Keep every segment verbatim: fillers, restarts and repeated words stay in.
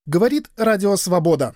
Говорит Радио Свобода.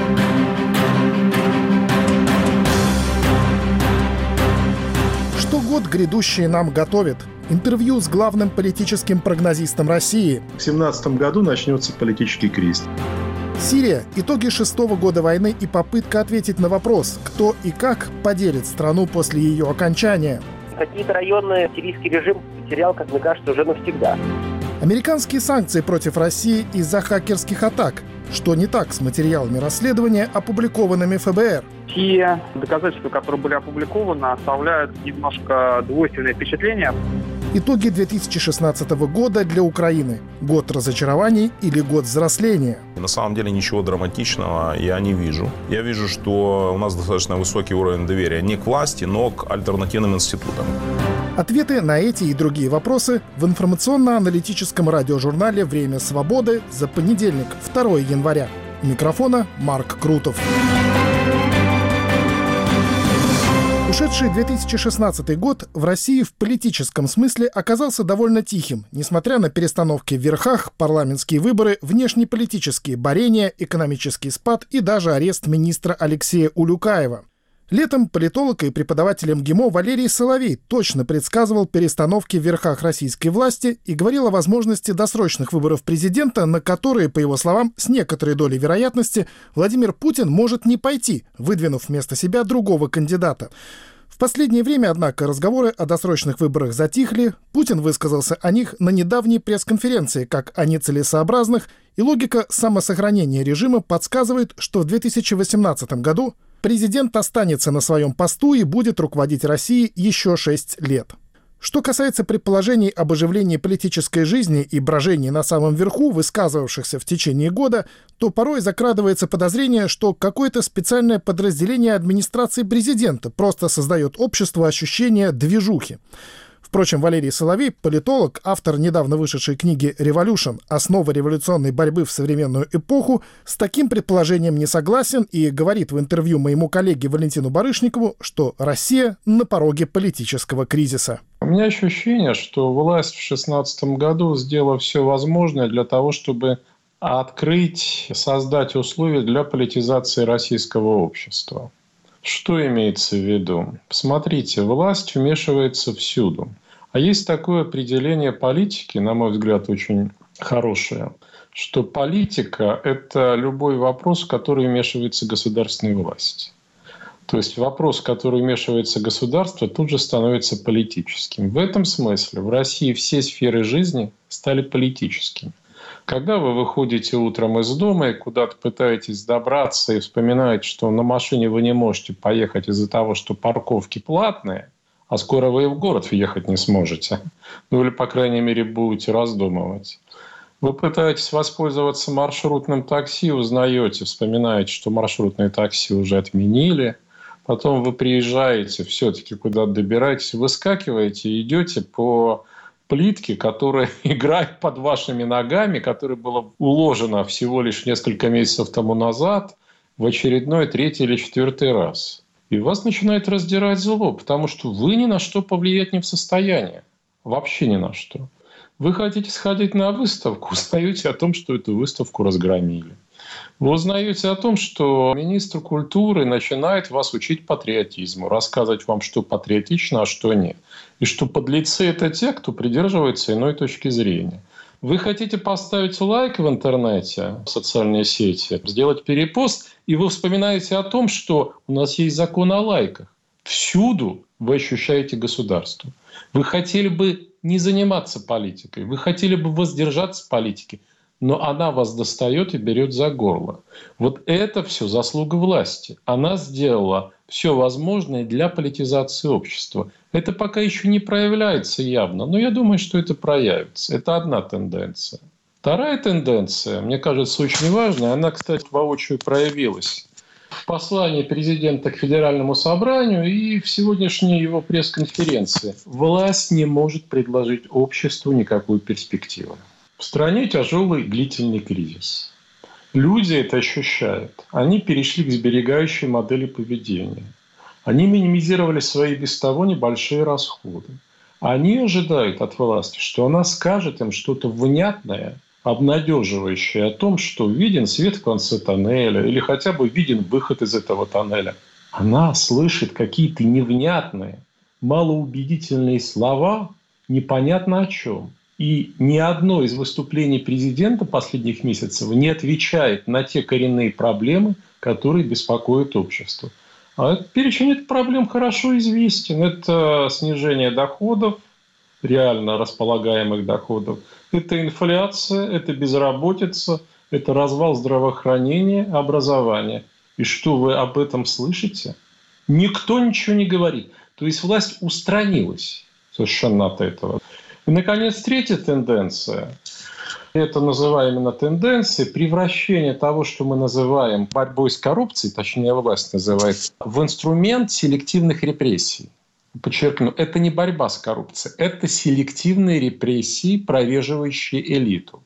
Что год грядущий нам готовит? Интервью с главным политическим прогнозистом России. В две тысячи семнадцатом году начнется политический кризис. Сирия. Итоги шестого года войны и попытка ответить на вопрос, кто и как поделит страну после ее окончания. Какие-то районы сирийский режим потерял, как мне кажется, уже навсегда. Американские санкции против России из-за хакерских атак. Что не так с материалами расследования, опубликованными эф бэ эр? Те доказательства, которые были опубликованы, оставляют немножко двойственное впечатление. Итоги две тысячи шестнадцатого года для Украины. Год разочарований или год взросления? На самом деле ничего драматичного я не вижу. Я вижу, что у нас достаточно высокий уровень доверия не к власти, но к альтернативным институтам. Ответы на эти и другие вопросы в информационно-аналитическом радиожурнале «Время свободы» за понедельник, второго января. У микрофона Марк Крутов. Ушедший две тысячи шестнадцатый год в России в политическом смысле оказался довольно тихим, несмотря на перестановки в верхах, парламентские выборы, внешнеполитические борения, экономический спад и даже арест министра Алексея Улюкаева. Летом политолог и преподаватель эм гэ эм о Валерий Соловей точно предсказывал перестановки в верхах российской власти и говорил о возможности досрочных выборов президента, на которые, по его словам, с некоторой долей вероятности Владимир Путин может не пойти, выдвинув вместо себя другого кандидата. В последнее время, однако, разговоры о досрочных выборах затихли, Путин высказался о них на недавней пресс-конференции как о нецелесообразных, и логика самосохранения режима подсказывает, что в две тысячи восемнадцатом году президент останется на своем посту и будет руководить Россией еще шесть лет. Что касается предположений об оживлении политической жизни и брожении на самом верху, высказывавшихся в течение года, то порой закрадывается подозрение, что какое-то специальное подразделение администрации президента просто создает обществу ощущение движухи. Впрочем, Валерий Соловей, политолог, автор недавно вышедшей книги «Революшн. Основа революционной борьбы в современную эпоху», с таким предположением не согласен и говорит в интервью моему коллеге Валентину Барышникову, что Россия на пороге политического кризиса. У меня ощущение, что власть в две тысячи шестнадцатом году сделала все возможное для того, чтобы открыть, создать условия для политизации российского общества. Что имеется в виду? Посмотрите, власть вмешивается всюду. А есть такое определение политики, на мой взгляд, очень хорошее, что политика – это любой вопрос, в который вмешивается государственная власть. То есть вопрос, в который вмешивается государство, тут же становится политическим. В этом смысле в России все сферы жизни стали политическими. Когда вы выходите утром из дома и куда-то пытаетесь добраться и вспоминаете, что на машине вы не можете поехать из-за того, что парковки платные, а скоро вы и в город въехать не сможете, ну или, по крайней мере, будете раздумывать. Вы пытаетесь воспользоваться маршрутным такси, узнаете, вспоминаете, что маршрутные такси уже отменили. Потом вы приезжаете, все-таки куда-то добираетесь, выскакиваете и идете по плитки, которая играет под вашими ногами, которая была уложена всего лишь несколько месяцев тому назад в очередной третий или четвертый раз. И вас начинает раздирать зло, потому что вы ни на что повлиять не в состоянии. Вообще ни на что. Вы хотите сходить на выставку, узнаете о том, что эту выставку разгромили. Вы узнаете о том, что министр культуры начинает вас учить патриотизму, рассказывать вам, что патриотично, а что нет. И что подлецы – это те, кто придерживается иной точки зрения. Вы хотите поставить лайк в интернете, в социальные сети, сделать перепост, и вы вспоминаете о том, что у нас есть закон о лайках. Всюду вы ощущаете государство. Вы хотели бы не заниматься политикой, вы хотели бы воздержаться от политики, но она вас достает и берет за горло. Вот это все заслуга власти. Она сделала все возможное для политизации общества. Это пока еще не проявляется явно, но я думаю, что это проявится. Это одна тенденция. Вторая тенденция, мне кажется, очень важная. Она, кстати, воочию проявилась в послании президента к Федеральному собранию и в сегодняшней его пресс-конференции. Власть не может предложить обществу никакую перспективу. В стране тяжелый длительный кризис. Люди это ощущают. Они перешли к сберегающей модели поведения. Они минимизировали свои без того небольшие расходы. Они ожидают от власти, что она скажет им что-то внятное, обнадеживающее о том, что виден свет в конце тоннеля или хотя бы виден выход из этого тоннеля. Она слышит какие-то невнятные, малоубедительные слова, непонятно о чем. И ни одно из выступлений президента последних месяцев не отвечает на те коренные проблемы, которые беспокоят общество. А перечень этих проблем хорошо известен. Это снижение доходов, реально располагаемых доходов. Это инфляция, это безработица, это развал здравоохранения, образования. И что вы об этом слышите? Никто ничего не говорит. То есть власть устранилась совершенно от этого. И, наконец, третья тенденция. Это называем именно тенденцией превращения того, что мы называем борьбой с коррупцией, точнее, власть называет, в инструмент селективных репрессий. Подчеркну, это не борьба с коррупцией, это селективные репрессии, провеживающие элиту.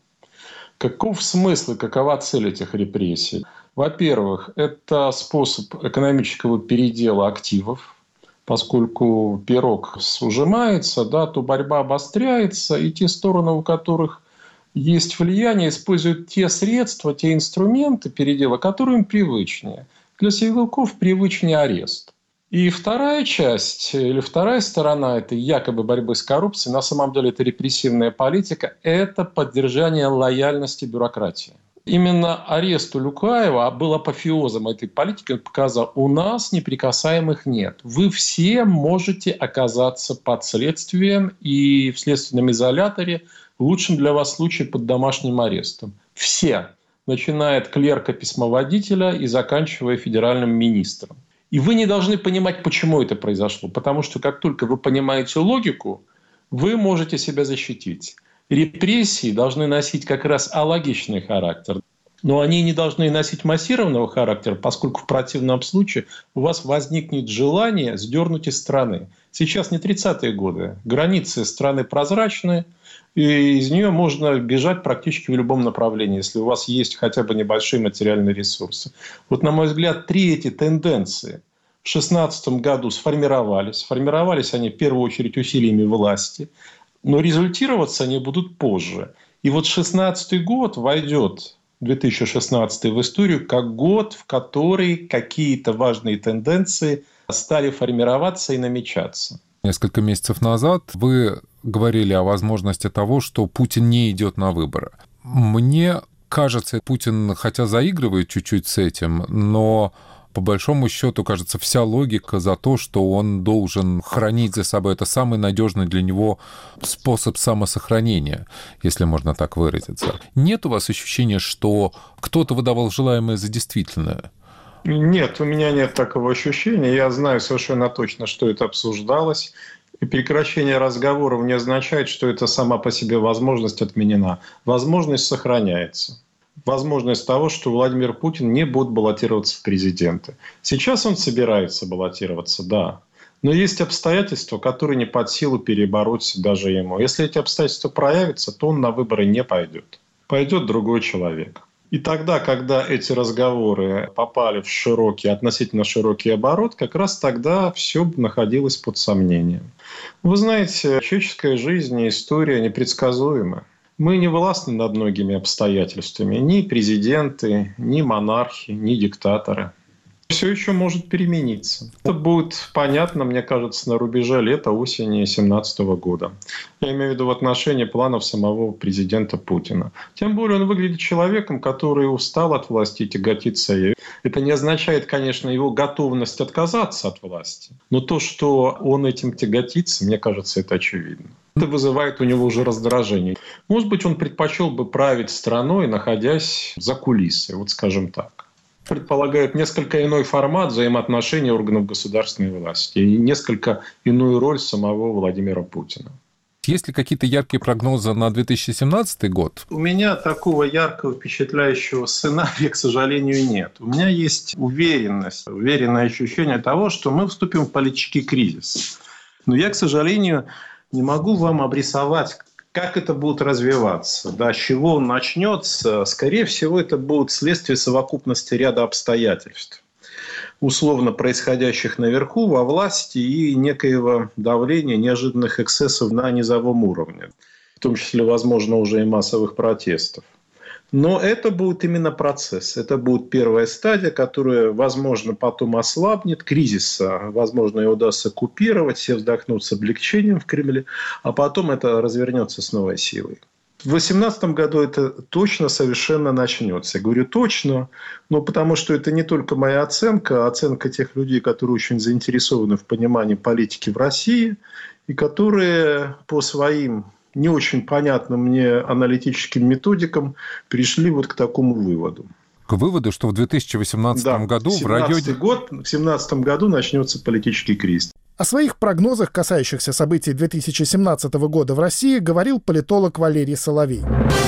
Каков смысл и какова цель этих репрессий? Во-первых, это способ экономического передела активов. Поскольку пирог сужимается, да, то борьба обостряется, и те стороны, у которых есть влияние, используют те средства, те инструменты передела, которые им привычнее. Для силовиков привычнее арест. И вторая часть, или вторая сторона этой якобы борьбы с коррупцией, на самом деле это репрессивная политика, это поддержание лояльности бюрократии. Именно арест Улюкаева был апофеозом этой политики. Он показал, у нас неприкасаемых нет. Вы все можете оказаться под следствием и в следственном изоляторе, в лучшем для вас случае под домашним арестом. Все, начиная от клерка-письмоводителя и заканчивая федеральным министром. И вы не должны понимать, почему это произошло. Потому что как только вы понимаете логику, вы можете себя защитить. Репрессии должны носить как раз алогичный характер. Но они не должны носить массированного характера, поскольку в противном случае у вас возникнет желание сдернуть из страны. Сейчас не тридцатые годы. Границы страны прозрачны, и из нее можно бежать практически в любом направлении, если у вас есть хотя бы небольшие материальные ресурсы. Вот, на мой взгляд, три эти тенденции в две тысячи шестнадцатом году сформировались. Сформировались они в первую очередь усилиями власти. Но результироваться они будут позже. И вот две тысячи шестнадцатый год войдет, две тысячи шестнадцатый, в историю как год, в который какие-то важные тенденции стали формироваться и намечаться. Несколько месяцев назад вы говорили о возможности того, что Путин не идет на выборы. Мне кажется, Путин, хотя заигрывает чуть-чуть с этим, но по большому счету, кажется, вся логика за то, что он должен хранить за собой. Это самый надежный для него способ самосохранения, если можно так выразиться. Нет у вас ощущения, что кто-то выдавал желаемое за действительное? Нет, у меня нет такого ощущения. Я знаю совершенно точно, что это обсуждалось. И прекращение разговоров не означает, что это сама по себе возможность отменена. Возможность сохраняется. Возможность того, что Владимир Путин не будет баллотироваться в президенты. Сейчас он собирается баллотироваться, да. Но есть обстоятельства, которые не под силу перебороть даже ему. Если эти обстоятельства проявятся, то он на выборы не пойдет. Пойдет другой человек. И тогда, когда эти разговоры попали в широкий, относительно широкий оборот, как раз тогда все находилось под сомнением. Вы знаете, человеческая жизнь и история непредсказуемы. Мы не властны над многими обстоятельствами. Ни президенты, ни монархи, ни диктаторы. Все еще может перемениться. Это будет понятно, мне кажется, на рубеже лета-осени две тысячи семнадцатого года. Я имею в виду в отношении планов самого президента Путина. Тем более он выглядит человеком, который устал от власти и тяготится ею. Это не означает, конечно, его готовность отказаться от власти. Но то, что он этим тяготится, мне кажется, это очевидно. Это вызывает у него уже раздражение. Может быть, он предпочел бы править страной, находясь за кулисой, вот скажем так. Предполагает несколько иной формат взаимоотношений органов государственной власти и несколько иную роль самого Владимира Путина. Есть ли какие-то яркие прогнозы на две тысячи семнадцатый год? У меня такого яркого, впечатляющего сценария, к сожалению, нет. У меня есть уверенность, уверенное ощущение того, что мы вступим в политический кризис. Но я, к сожалению, не могу вам обрисовать, как это будет развиваться, да, с чего он начнется. Скорее всего, это будет следствие совокупности ряда обстоятельств, условно происходящих наверху, во власти и некоего давления, неожиданных эксцессов на низовом уровне, в том числе, возможно, уже и массовых протестов. Но это будет именно процесс. Это будет первая стадия, которая, возможно, потом ослабнет. Кризиса, возможно, ее удастся купировать, все вздохнут с облегчением в Кремле, а потом это развернется с новой силой. В две тысячи восемнадцатом году это точно совершенно начнется. Я говорю точно, но потому что это не только моя оценка, а оценка тех людей, которые очень заинтересованы в понимании политики в России и которые по своим не очень понятным мне аналитическим методикам пришли вот к такому выводу. К выводу, что в две тысячи восемнадцатом да, году в районе... Год, в две тысячи семнадцатом году начнется политический кризис. О своих прогнозах, касающихся событий две тысячи семнадцатого года в России, говорил политолог Валерий Соловей.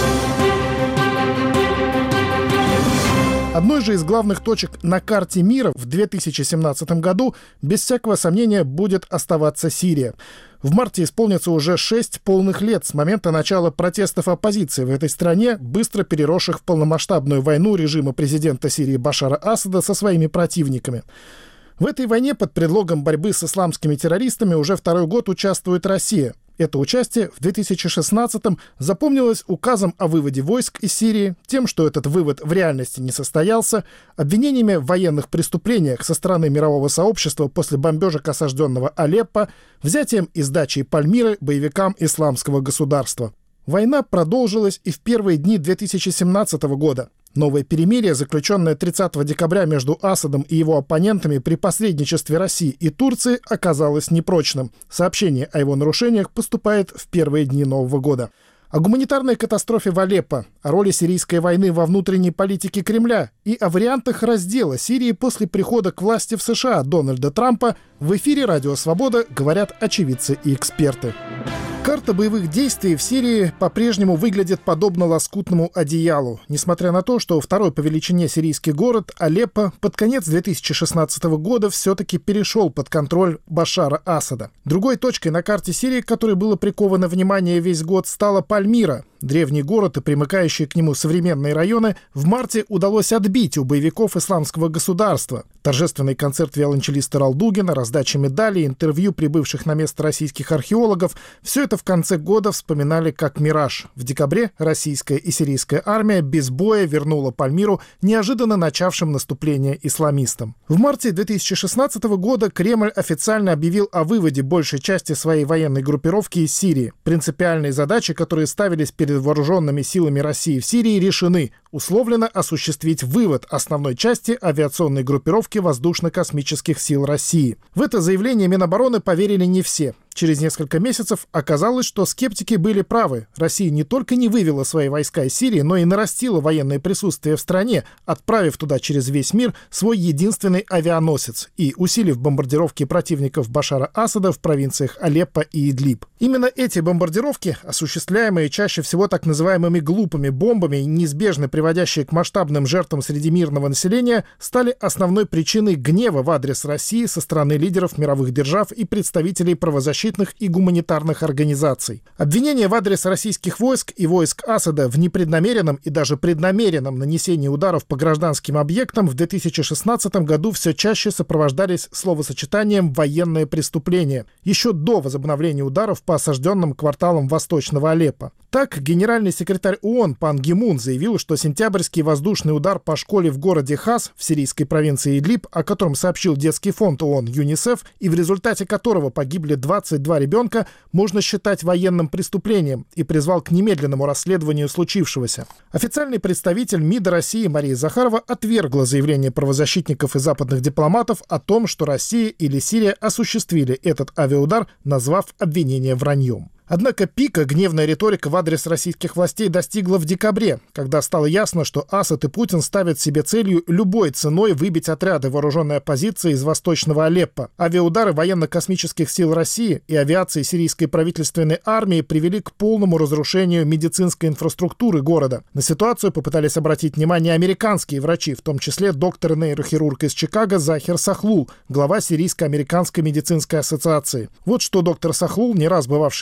Одной же из главных точек на карте мира в две тысячи семнадцатом году, без всякого сомнения, будет оставаться Сирия. В марте исполнится уже шесть полных лет с момента начала протестов оппозиции в этой стране, быстро переросших в полномасштабную войну режима президента Сирии Башара Асада со своими противниками. В этой войне под предлогом борьбы с исламскими террористами уже второй год участвует Россия. Это участие в две тысячи шестнадцатом запомнилось указом о выводе войск из Сирии, тем, что этот вывод в реальности не состоялся, обвинениями в военных преступлениях со стороны мирового сообщества после бомбежек осажденного Алеппо, взятием и сдачей Пальмиры боевикам исламского государства. Война продолжилась и в первые дни две тысячи семнадцатого года. Новое перемирие, заключенное тридцатого декабря между Асадом и его оппонентами при посредничестве России и Турции, оказалось непрочным. Сообщение о его нарушениях поступает в первые дни Нового года. О гуманитарной катастрофе в Алеппо, о роли сирийской войны во внутренней политике Кремля и о вариантах раздела Сирии после прихода к власти в США Дональда Трампа в эфире «Радио Свобода» говорят очевидцы и эксперты. Карта боевых действий в Сирии по-прежнему выглядит подобно лоскутному одеялу, несмотря на то, что второй по величине сирийский город Алеппо под конец две тысячи шестнадцатого года все-таки перешел под контроль Башара Асада. Другой точкой на карте Сирии, к которой было приковано внимание весь год, стала Пальмира. Древний город и примыкающие к нему современные районы в марте удалось отбить у боевиков исламского государства. Торжественный концерт виолончелиста Ралдугина, раздача медалей, интервью прибывших на место российских археологов – все это в конце года вспоминали как мираж. В декабре российская и сирийская армия без боя вернула Пальмиру неожиданно начавшим наступление исламистам. В марте две тысячи шестнадцатого года Кремль официально объявил о выводе большей части своей военной группировки из Сирии. Принципиальные задачи, которые ставились перед вооруженными силами России в Сирии, решены. Условлено осуществить вывод основной части авиационной группировки воздушно-космических сил России. В это заявление Минобороны поверили не все. Через несколько месяцев оказалось, что скептики были правы. Россия не только не вывела свои войска из Сирии, но и нарастила военное присутствие в стране, отправив туда через весь мир свой единственный авианосец и усилив бомбардировки противников Башара Асада в провинциях Алеппо и Идлиб. Именно эти бомбардировки, осуществляемые чаще всего так называемыми глупыми бомбами, неизбежно приводящие к масштабным жертвам среди мирного населения, стали основной причиной гнева в адрес России со стороны лидеров мировых держав и представителей правозащитных и гуманитарных организаций. Обвинения в адрес российских войск и войск Асада в непреднамеренном и даже преднамеренном нанесении ударов по гражданским объектам в две тысячи шестнадцатом году все чаще сопровождались словосочетанием «военное преступление» еще до возобновления ударов по осажденным кварталам Восточного Алеппо. Так, генеральный секретарь ООН Пан Ги Мун заявил, что сентябрьский воздушный удар по школе в городе Хас в сирийской провинции Идлиб, о котором сообщил детский фонд ООН ЮНИСЕФ, и в результате которого погибли двадцать два ребенка, можно считать военным преступлением, и призвал к немедленному расследованию случившегося. Официальный представитель МИДа России Мария Захарова отвергла заявление правозащитников и западных дипломатов о том, что Россия или Сирия осуществили этот авиаудар, назвав обвинение враньем. Однако пика гневная риторика в адрес российских властей достигла в декабре, когда стало ясно, что Асад и Путин ставят себе целью любой ценой выбить отряды вооруженной оппозиции из Восточного Алеппо. Авиаудары военно-космических сил России и авиации сирийской правительственной армии привели к полному разрушению медицинской инфраструктуры города. На ситуацию попытались обратить внимание американские врачи, в том числе доктор-нейрохирург из Чикаго Захир Сахлул, глава Сирийско-американской медицинской ассоциации. Вот что доктор Сахлул, не раз бывавший в Алеппо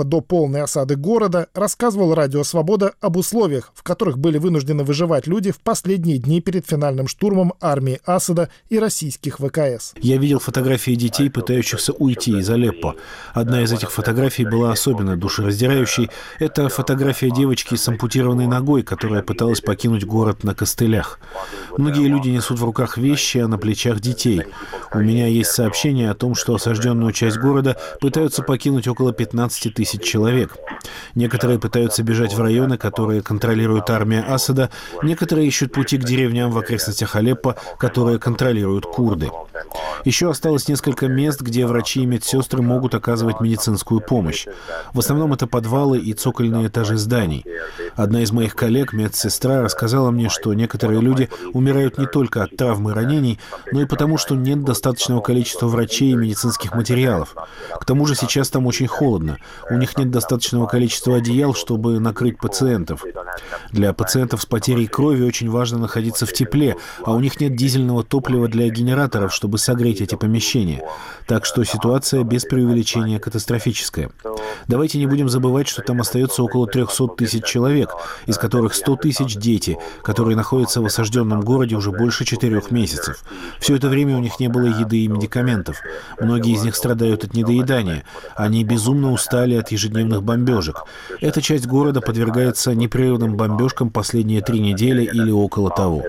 Алеппо до полной осады города, рассказывал Радио Свобода об условиях, в которых были вынуждены выживать люди в последние дни перед финальным штурмом армии Асада и российских ВКС. Я видел фотографии детей, пытающихся уйти из Алеппо. Одна из этих фотографий была особенно душераздирающей. Это фотография девочки с ампутированной ногой, которая пыталась покинуть город на костылях. Многие люди несут в руках вещи, а на плечах детей. У меня есть сообщение о том, что осажденную часть города пытаются покинуть около пятнадцати тысяч человек. Некоторые пытаются бежать в районы, которые контролирует армия Асада, некоторые ищут пути к деревням в окрестностях Алеппо, которые контролируют курды. Еще осталось несколько мест, где врачи и медсестры могут оказывать медицинскую помощь. В основном это подвалы и цокольные этажи зданий. Одна из моих коллег, медсестра, рассказала мне, что некоторые люди умирают не только от травм и ранений, но и потому, что нет достаточного количества врачей и медицинских материалов. К тому же сейчас там очень холодно. У них нет достаточного количества одеял, чтобы накрыть пациентов. Для пациентов с потерей крови очень важно находиться в тепле, а у них нет дизельного топлива для генераторов, чтобы согреть эти помещения. Так что ситуация без преувеличения катастрофическая. Давайте не будем забывать, что там остается около трехсот тысяч человек, из которых сто тысяч дети, которые находятся в осажденном городе уже больше четырех месяцев. Все это время у них не было еды и медикаментов. Многие из них страдают от недоедания. Они безумно устали от ежедневных бомбежек. Эта часть города подвергается непрерывным бомбежкам последние три недели или около того.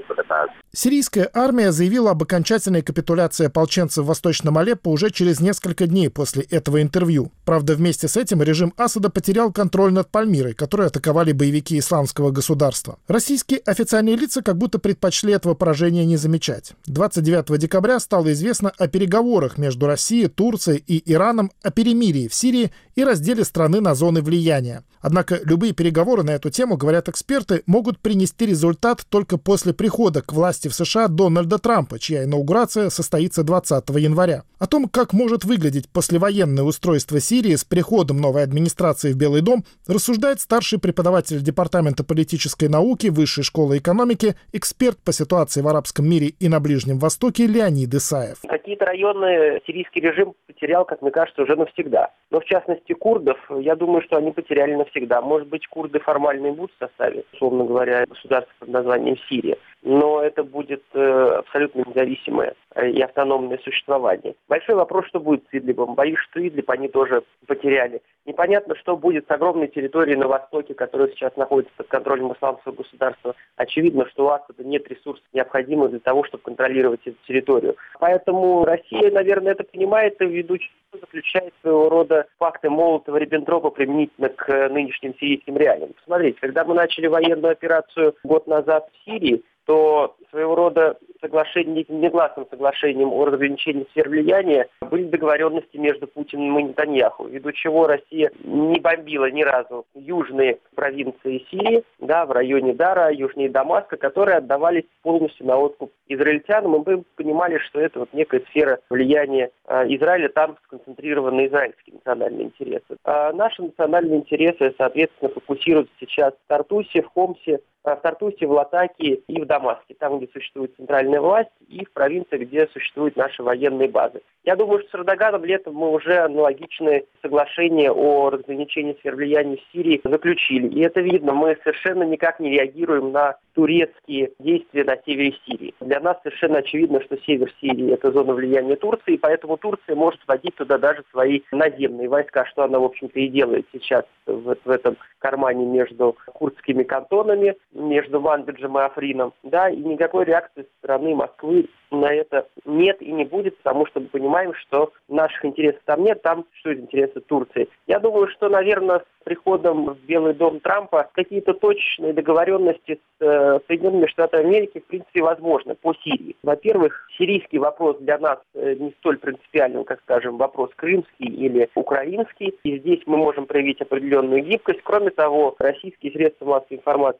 Сирийская армия заявила об окончательной капитуляции ополченцев в Восточном Алеппо уже через несколько дней после этого интервью. Правда, вместе с этим режим Асада потерял контроль над Пальмирой, которую атаковали боевики Исламского государства. Российские официальные лица как будто предпочли этого поражения не замечать. двадцать девятого декабря стало известно о переговорах между Россией, Турцией и Ираном о перемирии в Сирии и разделе страны на зоны влияния. Однако любые переговоры на эту тему, говорят эксперты, могут принести результат только после прихода к власти в США Дональда Трампа, чья инаугурация состоится двадцатого января. О том, как может выглядеть послевоенное устройство Сирии с приходом новой администрации в Белый дом, рассуждает старший преподаватель Департамента политической науки Высшей школы экономики, эксперт по ситуации в арабском мире и на Ближнем Востоке Леонид Исаев. Какие-то районы сирийский режим потерял, как мне кажется, уже навсегда. Но в частности курдов, я думаю, что они потеряли навсегда. Может быть, курды формально и будут в составе, условно говоря, государства под названием Сирия. Но это будет э, абсолютно независимое э, и автономное существование. Большой вопрос, что будет с Идлибом. Боюсь, что Идлиб они тоже потеряли. Непонятно, что будет с огромной территорией на востоке, которая сейчас находится под контролем исламского государства. Очевидно, что у Асада нет ресурсов, необходимых для того, чтобы контролировать эту территорию. Поэтому Россия, наверное, это понимает и ввиду чего заключает своего рода факты Молотова-Риббентропа применительно к нынешним сирийским реалиям. Посмотрите, когда мы начали военную операцию год назад в Сирии, то своего рода соглашение, негласным соглашением о разграничении сфер влияния были договоренности между Путиным и Нетаньяху, ввиду чего Россия не бомбила ни разу южные провинции Сирии, да, в районе Дара, южнее Дамаска, которые отдавались полностью на откуп израильтянам, и мы понимали, что это вот некая сфера влияния Израиля, там сконцентрированы израильские национальные интересы. А наши национальные интересы, соответственно, фокусируются сейчас в Тартусе, в Хомсе, в Тартусе, в Латакии и в Дамаске, там, где существует центральная власть, и в провинциях, где существуют наши военные базы. Я думаю, что с Эрдоганом летом мы уже аналогичные соглашения о разграничении сфер влияния в Сирии заключили. И это видно, мы совершенно никак не реагируем на турецкие действия на севере Сирии. Для нас совершенно очевидно, что север Сирии – это зона влияния Турции, поэтому Турция может вводить туда даже свои наземные войска, что она, в общем-то, и делает сейчас в, в этом кармане между курдскими кантонами, между Манбиджем и Африном. Да, и никакой реакции со стороны Москвы на это нет и не будет, потому что мы понимаем, что наших интересов там нет, там существуют интересы Турции. Я думаю, что, наверное, с приходом в Белый дом Трампа какие-то точечные договоренности с э, Соединенными Штатами Америки, в принципе, возможны по Сирии. Во-первых, сирийский вопрос для нас э, не столь принципиален, как, скажем, вопрос крымский или украинский. И здесь мы можем проявить определенную гибкость. Кроме того, российские средства массовой информации и российские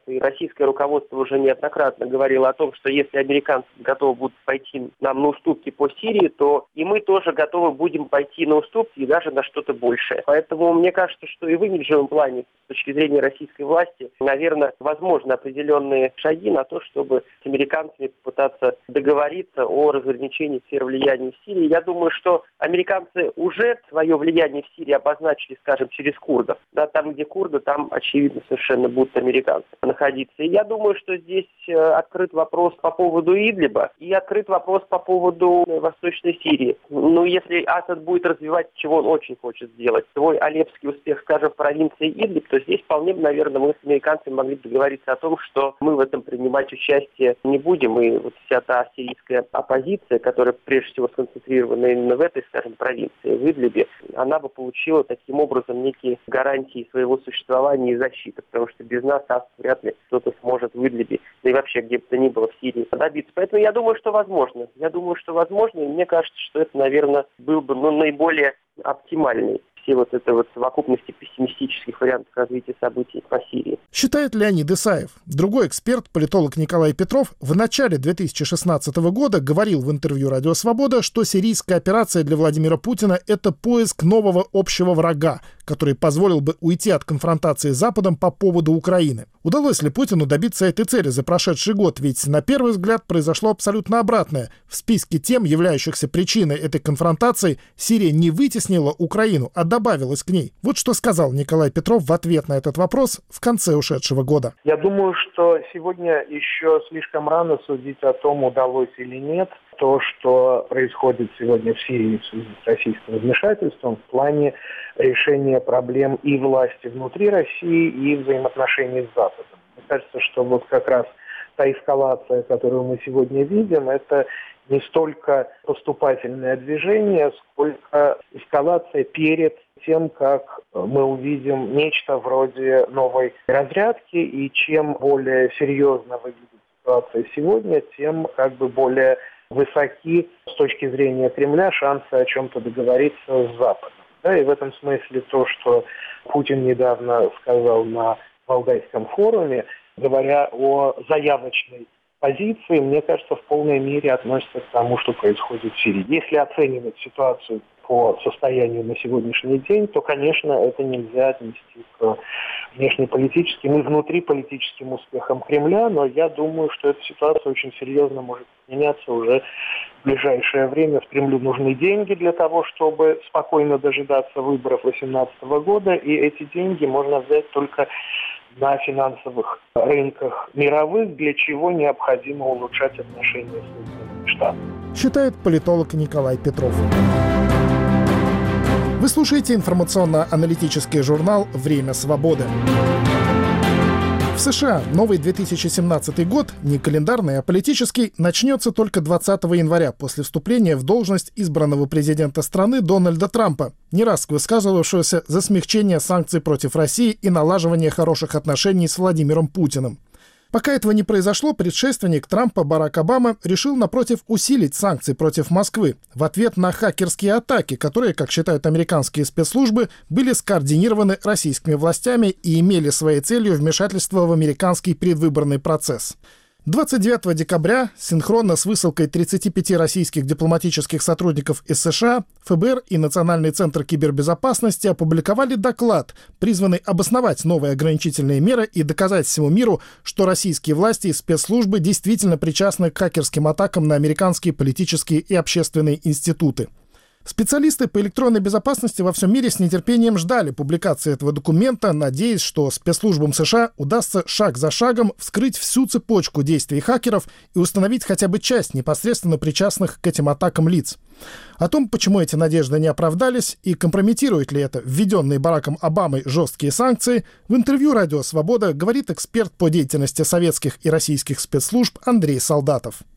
российское руководство уже неоднократно говорило о том, что если американцы готовы будут пойти нам на уступки по Сирии, то и мы тоже готовы будем пойти на уступки и даже на что-то большее. Поэтому мне кажется, что и в имиджевом плане, с точки зрения российской власти, наверное, возможны определенные шаги на то, чтобы с американцами попытаться договориться о разграничении сфер влияния в Сирии. Я думаю, что американцы уже свое влияние в Сирии обозначили, скажем, через курдов. Да, там, где курды, там, очевидно, совершенно будут американцы находиться. И я думаю, что здесь открыт вопрос по поводу Идлиба и открыт вопрос по поводу Восточной Сирии. Ну, если Асад будет развивать, чего он очень хочет сделать, свой алепский успех, скажем, в провинции Идлиб, то здесь вполне, наверное, мы с американцами могли договориться о том, что мы в этом принимать участие не будем. И вот вся та сирийская оппозиция, которая прежде всего сконцентрирована именно в этой, скажем, провинции, в Идлибе, она бы получила таким образом некие гарантии своего существования и защиты, потому что без нас Асад вряд ли кто-то сможет в Идлибе, да и вообще где бы то ни было в Сирии, добиться. Поэтому я думаю, что возможно. Я думаю, что возможно, и мне кажется, что это, наверное, был бы ну, наиболее оптимальный все вот это вот совокупности пессимистических вариантов развития событий по Сирии. Считает Леонид Исаев. Другой эксперт, политолог Николай Петров, в начале две тысячи шестнадцатого года говорил в интервью «Радио Свобода», что сирийская операция для Владимира Путина — это поиск нового общего врага, который позволил бы уйти от конфронтации с Западом по поводу Украины. Удалось ли Путину добиться этой цели за прошедший год? Ведь на первый взгляд произошло абсолютно обратное. В списке тем, являющихся причиной этой конфронтации, Сирия не вытеснила Украину, а добавилась к ней. Вот что сказал Николай Петров в ответ на этот вопрос в конце ушедшего года. Я думаю, что сегодня еще слишком рано судить о том, удалось или нет то, что происходит сегодня в Сирии в связи с российским вмешательством в плане решения проблем и власти внутри России, и взаимоотношений с Западом. Мне кажется, что вот как раз та эскалация, которую мы сегодня видим, это не столько поступательное движение, сколько эскалация перед тем, как мы увидим нечто вроде новой разрядки, и чем более серьезно выглядит ситуация сегодня, тем как бы более высоки с точки зрения Кремля шансы о чем-то договориться с Западом. Да, и в этом смысле то, что Путин недавно сказал на Валдайском форуме, говоря о заявочной позиции, мне кажется, в полной мере относится к тому, что происходит в Сирии. Если оценивать ситуацию по состоянию на сегодняшний день, то, конечно, это нельзя отнести к внешнеполитическим и внутриполитическим успехам Кремля, но я думаю, что эта ситуация очень серьезно может меняться уже в ближайшее время. В Кремлю нужны деньги для того, чтобы спокойно дожидаться выборов две тысячи восемнадцатого года, и эти деньги можно взять только на финансовых рынках мировых, для чего необходимо улучшать отношения с Соединенными Штатами. Считает политолог Николай Петров. Вы слушаете информационно-аналитический журнал «Время свободы». В США новый две тысячи семнадцатый год, не календарный, а политический, начнется только двадцатого января после вступления в должность избранного президента страны Дональда Трампа, не раз высказывавшегося за смягчение санкций против России и налаживание хороших отношений с Владимиром Путиным. Пока этого не произошло, предшественник Трампа Барак Обама решил, напротив, усилить санкции против Москвы в ответ на хакерские атаки, которые, как считают американские спецслужбы, были скоординированы российскими властями и имели своей целью вмешательство в американский предвыборный процесс. двадцать девятого декабря, синхронно с высылкой тридцати пяти российских дипломатических сотрудников из США, ФБР и Национальный центр кибербезопасности опубликовали доклад, призванный обосновать новые ограничительные меры и доказать всему миру, что российские власти и спецслужбы действительно причастны к хакерским атакам на американские политические и общественные институты. Специалисты по электронной безопасности во всем мире с нетерпением ждали публикации этого документа, надеясь, что спецслужбам США удастся шаг за шагом вскрыть всю цепочку действий хакеров и установить хотя бы часть непосредственно причастных к этим атакам лиц. О том, почему эти надежды не оправдались и компрометируют ли это введенные Бараком Обамой жесткие санкции, в интервью «Радио Свобода» говорит эксперт по деятельности советских и российских спецслужб Андрей Солдатов.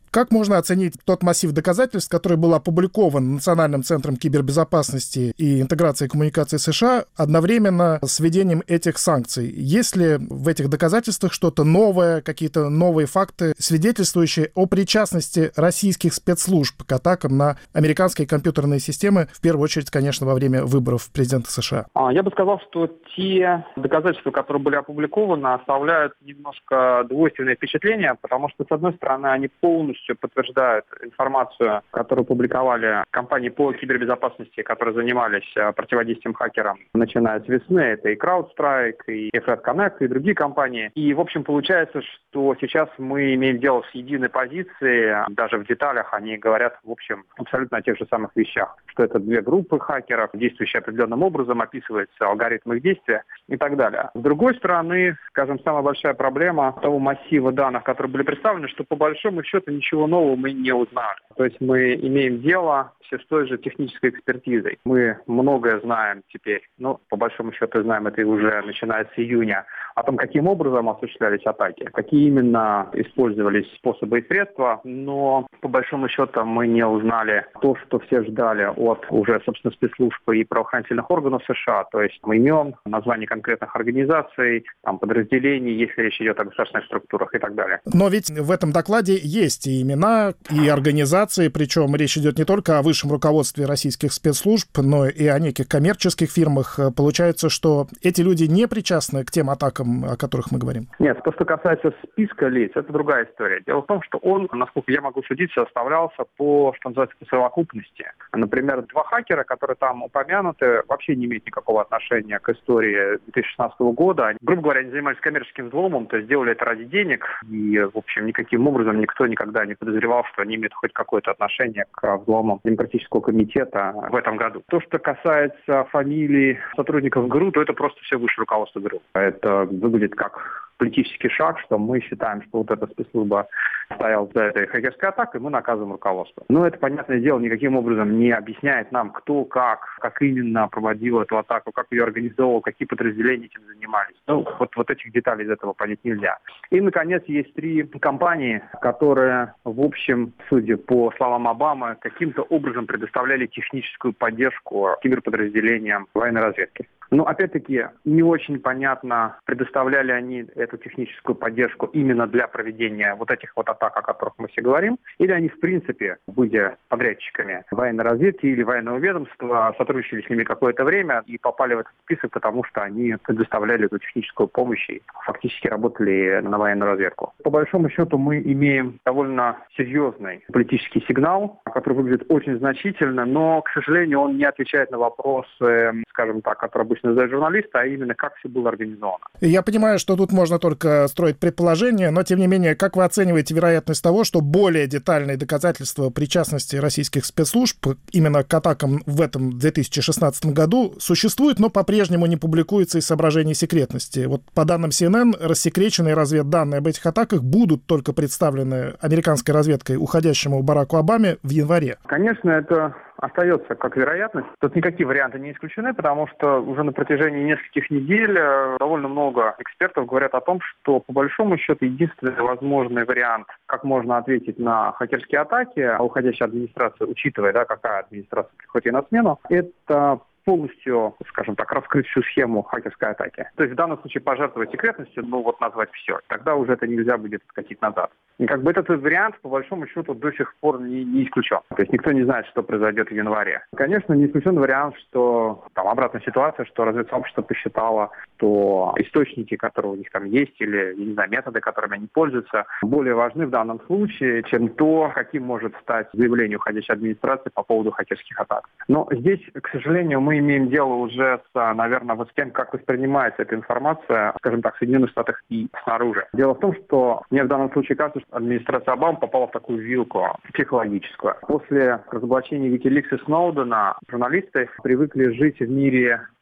Как можно оценить тот массив доказательств, который был опубликован Национальным центром кибербезопасности и интеграции коммуникаций США одновременно с введением этих санкций? Есть ли в этих доказательствах что-то новое, какие-то новые факты, свидетельствующие о причастности российских спецслужб к атакам на американские компьютерные системы, в первую очередь, конечно, во время выборов президента США? Я бы сказал, что те доказательства, которые были опубликованы, оставляют немножко двойственное впечатление, потому что, с одной стороны, они полностью подтверждают информацию, которую публиковали компании по кибербезопасности, которые занимались противодействием хакерам, начиная с весны. Это и CrowdStrike, и эф эс Connect, и другие компании. И, в общем, получается, что сейчас мы имеем дело с единой позицией. Даже в деталях они говорят, в общем, абсолютно о тех же самых вещах. Что это две группы хакеров, действующие определенным образом, описывается алгоритм их действия и так далее. С другой стороны, скажем, самая большая проблема того массива данных, которые были представлены, что по большому счету ничего нового мы не узнали. То есть мы имеем дело все с той же технической экспертизой. Мы многое знаем теперь, ну, по большому счету знаем это и уже начиная с июня, о том, каким образом осуществлялись атаки, какие именно использовались способы и средства, но по большому счету мы не узнали то, что все ждали от уже, собственно, спецслужб и правоохранительных органов США, то есть имен, названий конкретных организаций, там, подразделений, если речь идет о государственных структурах и так далее. Но ведь в этом докладе есть и имена, и организации, причем речь идет не только о высшем руководстве российских спецслужб, но и о неких коммерческих фирмах. Получается, что эти люди не причастны к тем атакам, о которых мы говорим? Нет, то, что касается списка лиц, это другая история. Дело в том, что он, насколько я могу судить, составлялся по, что называется, по совокупности. Например, два хакера, которые там упомянуты, вообще не имеют никакого отношения к истории две тысячи шестнадцатого года. Они, грубо говоря, они занимались коммерческим взломом, то есть делали это ради денег, и, в общем, никаким образом никто никогда не подозревал, что они имеют хоть какое-то отношение к взлому Демократического комитета в этом году. То, что касается фамилий сотрудников ГРУ, то это просто все высшее руководство ГРУ. Это выглядит как политический шаг, что мы считаем, что вот эта спецслужба стояла за этой хакерской атакой, мы наказываем руководство. Но это, понятное дело, никаким образом не объясняет нам, кто, как, как именно проводил эту атаку, как ее организовал, какие подразделения этим занимались. Ну, вот, вот этих деталей из этого понять нельзя. И, наконец, есть три компании, которые, в общем, судя по словам Обамы, каким-то образом предоставляли техническую поддержку киберподразделениям военной разведки. Но, опять-таки, не очень понятно, предоставляли они эту техническую поддержку именно для проведения вот этих вот атак, о которых мы все говорим, или они, в принципе, будучи подрядчиками военной разведки или военного ведомства, сотрудничали с ними какое-то время и попали в этот список, потому что они предоставляли эту техническую помощь и фактически работали на военную разведку. По большому счету мы имеем довольно серьезный политический сигнал, который выглядит очень значительно, но, к сожалению, он не отвечает на вопросы, скажем так, которые обычно задают журналисты, а именно как все было организовано. Я понимаю, что тут можно только строить предположения, но, тем не менее, как вы оцениваете вероятность того, что более детальные доказательства причастности российских спецслужб именно к атакам в этом две тысячи шестнадцатом году существуют, но по-прежнему не публикуются из соображений секретности? Вот по данным си эн эн, рассекреченные разведданные об этих атаках будут только представлены американской разведкой уходящему Бараку Обаме в январе. Конечно, это остается как вероятность. Тут никакие варианты не исключены, потому что уже на протяжении нескольких недель довольно много экспертов говорят о том, что по большому счету единственный возможный вариант, как можно ответить на хакерские атаки, а уходящая администрация, учитывая, да, какая администрация приходит ей на смену, это полностью, скажем так, раскрыть всю схему хакерской атаки. То есть в данном случае пожертвовать секретностью, ну вот назвать все. Тогда уже это нельзя будет откатить назад. И как бы этот вариант, по большому счету, до сих пор не, не исключен. То есть никто не знает, что произойдет в январе. Конечно, не исключен вариант, что там обратная ситуация, что разведсообщество посчитало, что источники, которые у них там есть, или, я не знаю, методы, которыми они пользуются, более важны в данном случае, чем то, каким может стать заявление уходящей администрации по поводу хакерских атак. Но здесь, к сожалению, мы имеем дело уже с, наверное, вот с тем, как воспринимается эта информация, скажем так, в Соединенных Штатах и снаружи. Дело в том, что мне в данном случае кажется, что администрация Обамы попала в такую вилку психологическую. После разоблачения Викиликса и Сноудена журналисты привыкли жить в мире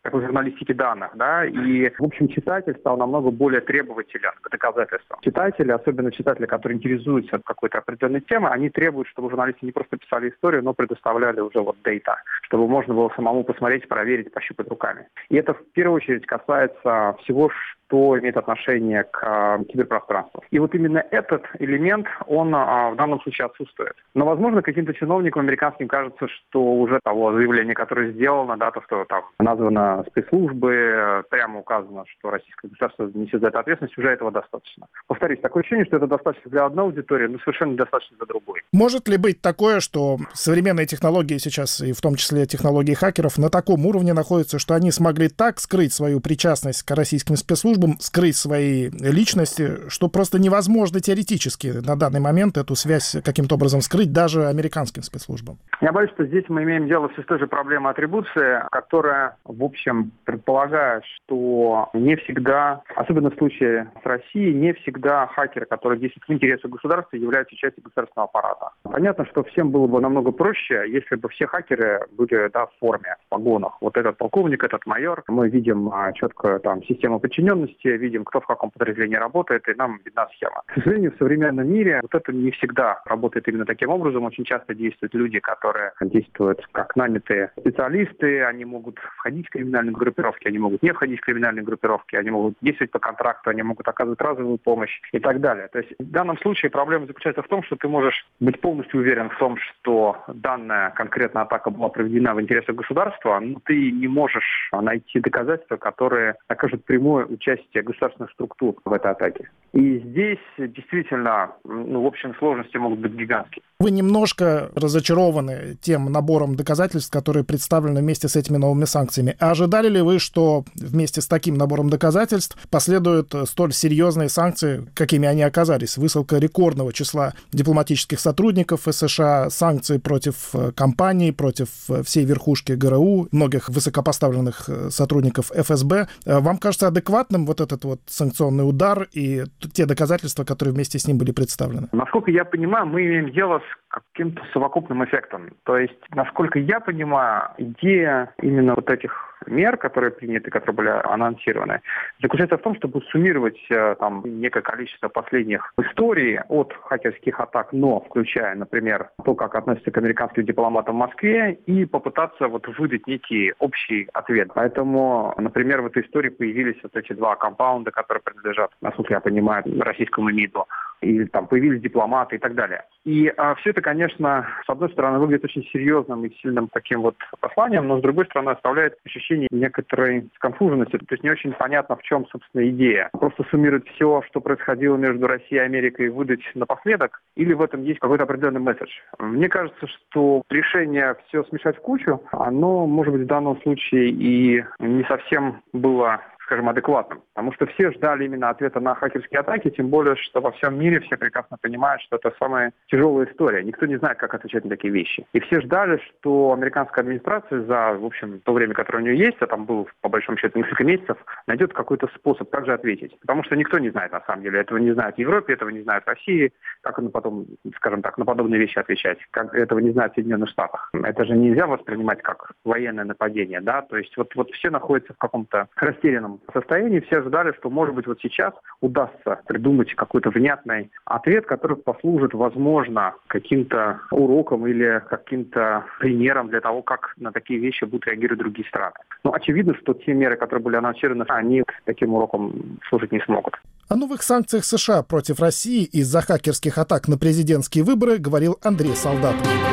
такой журналистики данных, да, и, в общем, читатель стал намного более требователен к доказательствам. Читатели, особенно читатели, которые интересуются какой-то определенной темой, они требуют, чтобы журналисты не просто писали историю, но предоставляли уже вот дейта, чтобы можно было самому посмотреть, проверить, пощупать руками. И это в первую очередь касается всего, что имеет отношение к э, киберпространству. И вот именно этот элемент, он э, в данном случае отсутствует. Но, возможно, каким-то чиновникам американским кажется, что уже того заявления, которое сделано, да, то, что там названо спецслужбы, э, прямо указано, что российское государство несет за это ответственность, уже этого достаточно. Повторюсь, такое ощущение, что это достаточно для одной аудитории, но совершенно недостаточно для другой. Может ли быть такое, что современные технологии сейчас, и в том числе технологии хакеров, на таком уровне находятся, что они смогли так скрыть свою причастность к российским спецслужбам, скрыть свои личности, что просто невозможно теоретически на данный момент эту связь каким-то образом скрыть даже американским спецслужбам? Я боюсь, что здесь мы имеем дело все с той же проблемой атрибуции, которая, в общем, предполагает, что не всегда, особенно в случае с Россией, не всегда хакеры, которые действуют в интересах государства, являются частью государственного аппарата. Понятно, что всем было бы намного проще, если бы все хакеры были, да, в форме, в погонах. Вот этот полковник, этот майор. Мы видим а, четко там систему подчиненности, видим, кто в каком подразделении работает, и нам видна схема. К сожалению, в современном мире вот это не всегда работает именно таким образом. Очень часто действуют люди, которые действуют как нанятые специалисты, они могут входить в криминальные группировки, они могут не входить в криминальные группировки, они могут действовать по контракту, они могут оказывать разовую помощь и так далее. То есть в данном случае проблема заключается в том, что ты можешь быть полностью уверен в том, что данная конкретная атака была проведена в интересах государства, но ты не можешь найти доказательства, которые окажут прямое участие государственных структур в этой атаке. И здесь действительно, ну, в общем, сложности могут быть гигантские. Вы немножко разочарованы тем набором доказательств, которые представлены вместе с этими новыми санкциями. А ожидали ли вы, что вместе с таким набором доказательств последуют столь серьезные санкции, какими они оказались? Высылка рекордного числа дипломатических сотрудников США, санкции против компаний, против всей верхушки ГРУ, многих высокопоставленных сотрудников эф эс бэ. Вам кажется адекватным вот этот вот санкционный удар и те доказательства, которые вместе с ним были представлены? Насколько я понимаю, мы имеем дело с каким-то совокупным эффектом. То есть, насколько я понимаю, идея именно вот этих мер, которые приняты, которые были анонсированы, заключается в том, чтобы суммировать там некое количество последних историй от хакерских атак, но включая, например, то, как относятся к американским дипломатам в Москве, и попытаться вот выдать некий общий ответ. Поэтому, например, в этой истории появились вот эти два компаунда, которые принадлежат, насколько я понимаю, российскому МИДу, и там появились дипломаты и так далее. И а, все это, конечно, с одной стороны, выглядит очень серьезным и сильным таким вот посланием, но с другой стороны оставляет ощущение некоторой сконфуженности. То есть не очень понятно, в чем, собственно, идея. Просто суммировать все, что происходило между Россией и Америкой, и выдать напоследок, или в этом есть какой-то определенный месседж. Мне кажется, что решение все смешать в кучу, оно, может быть, в данном случае и не совсем было, скажем, адекватным. Потому что все ждали именно ответа на хакерские атаки, тем более, что во всем мире все прекрасно понимают, что это самая тяжелая история. Никто не знает, как отвечать на такие вещи. И все ждали, что американская администрация за, в общем, то время, которое у нее есть, а там было, по большому счету, несколько месяцев, найдет какой-то способ, как же ответить. Потому что никто не знает, на самом деле. Этого не знают в Европе, этого не знают в России, как он потом, скажем так, на подобные вещи отвечать. Как этого не знают в Соединенных Штатах. Это же нельзя воспринимать как военное нападение, да? То есть вот, вот все находятся в каком-то растерянном состоянии, все ожидали, что, может быть, вот сейчас удастся придумать какой-то внятный ответ, который послужит, возможно, каким-то уроком или каким-то примером для того, как на такие вещи будут реагировать другие страны. Но очевидно, что те меры, которые были анонсированы, они таким уроком служить не смогут. О новых санкциях США против России из-за хакерских атак на президентские выборы говорил Андрей Солдат.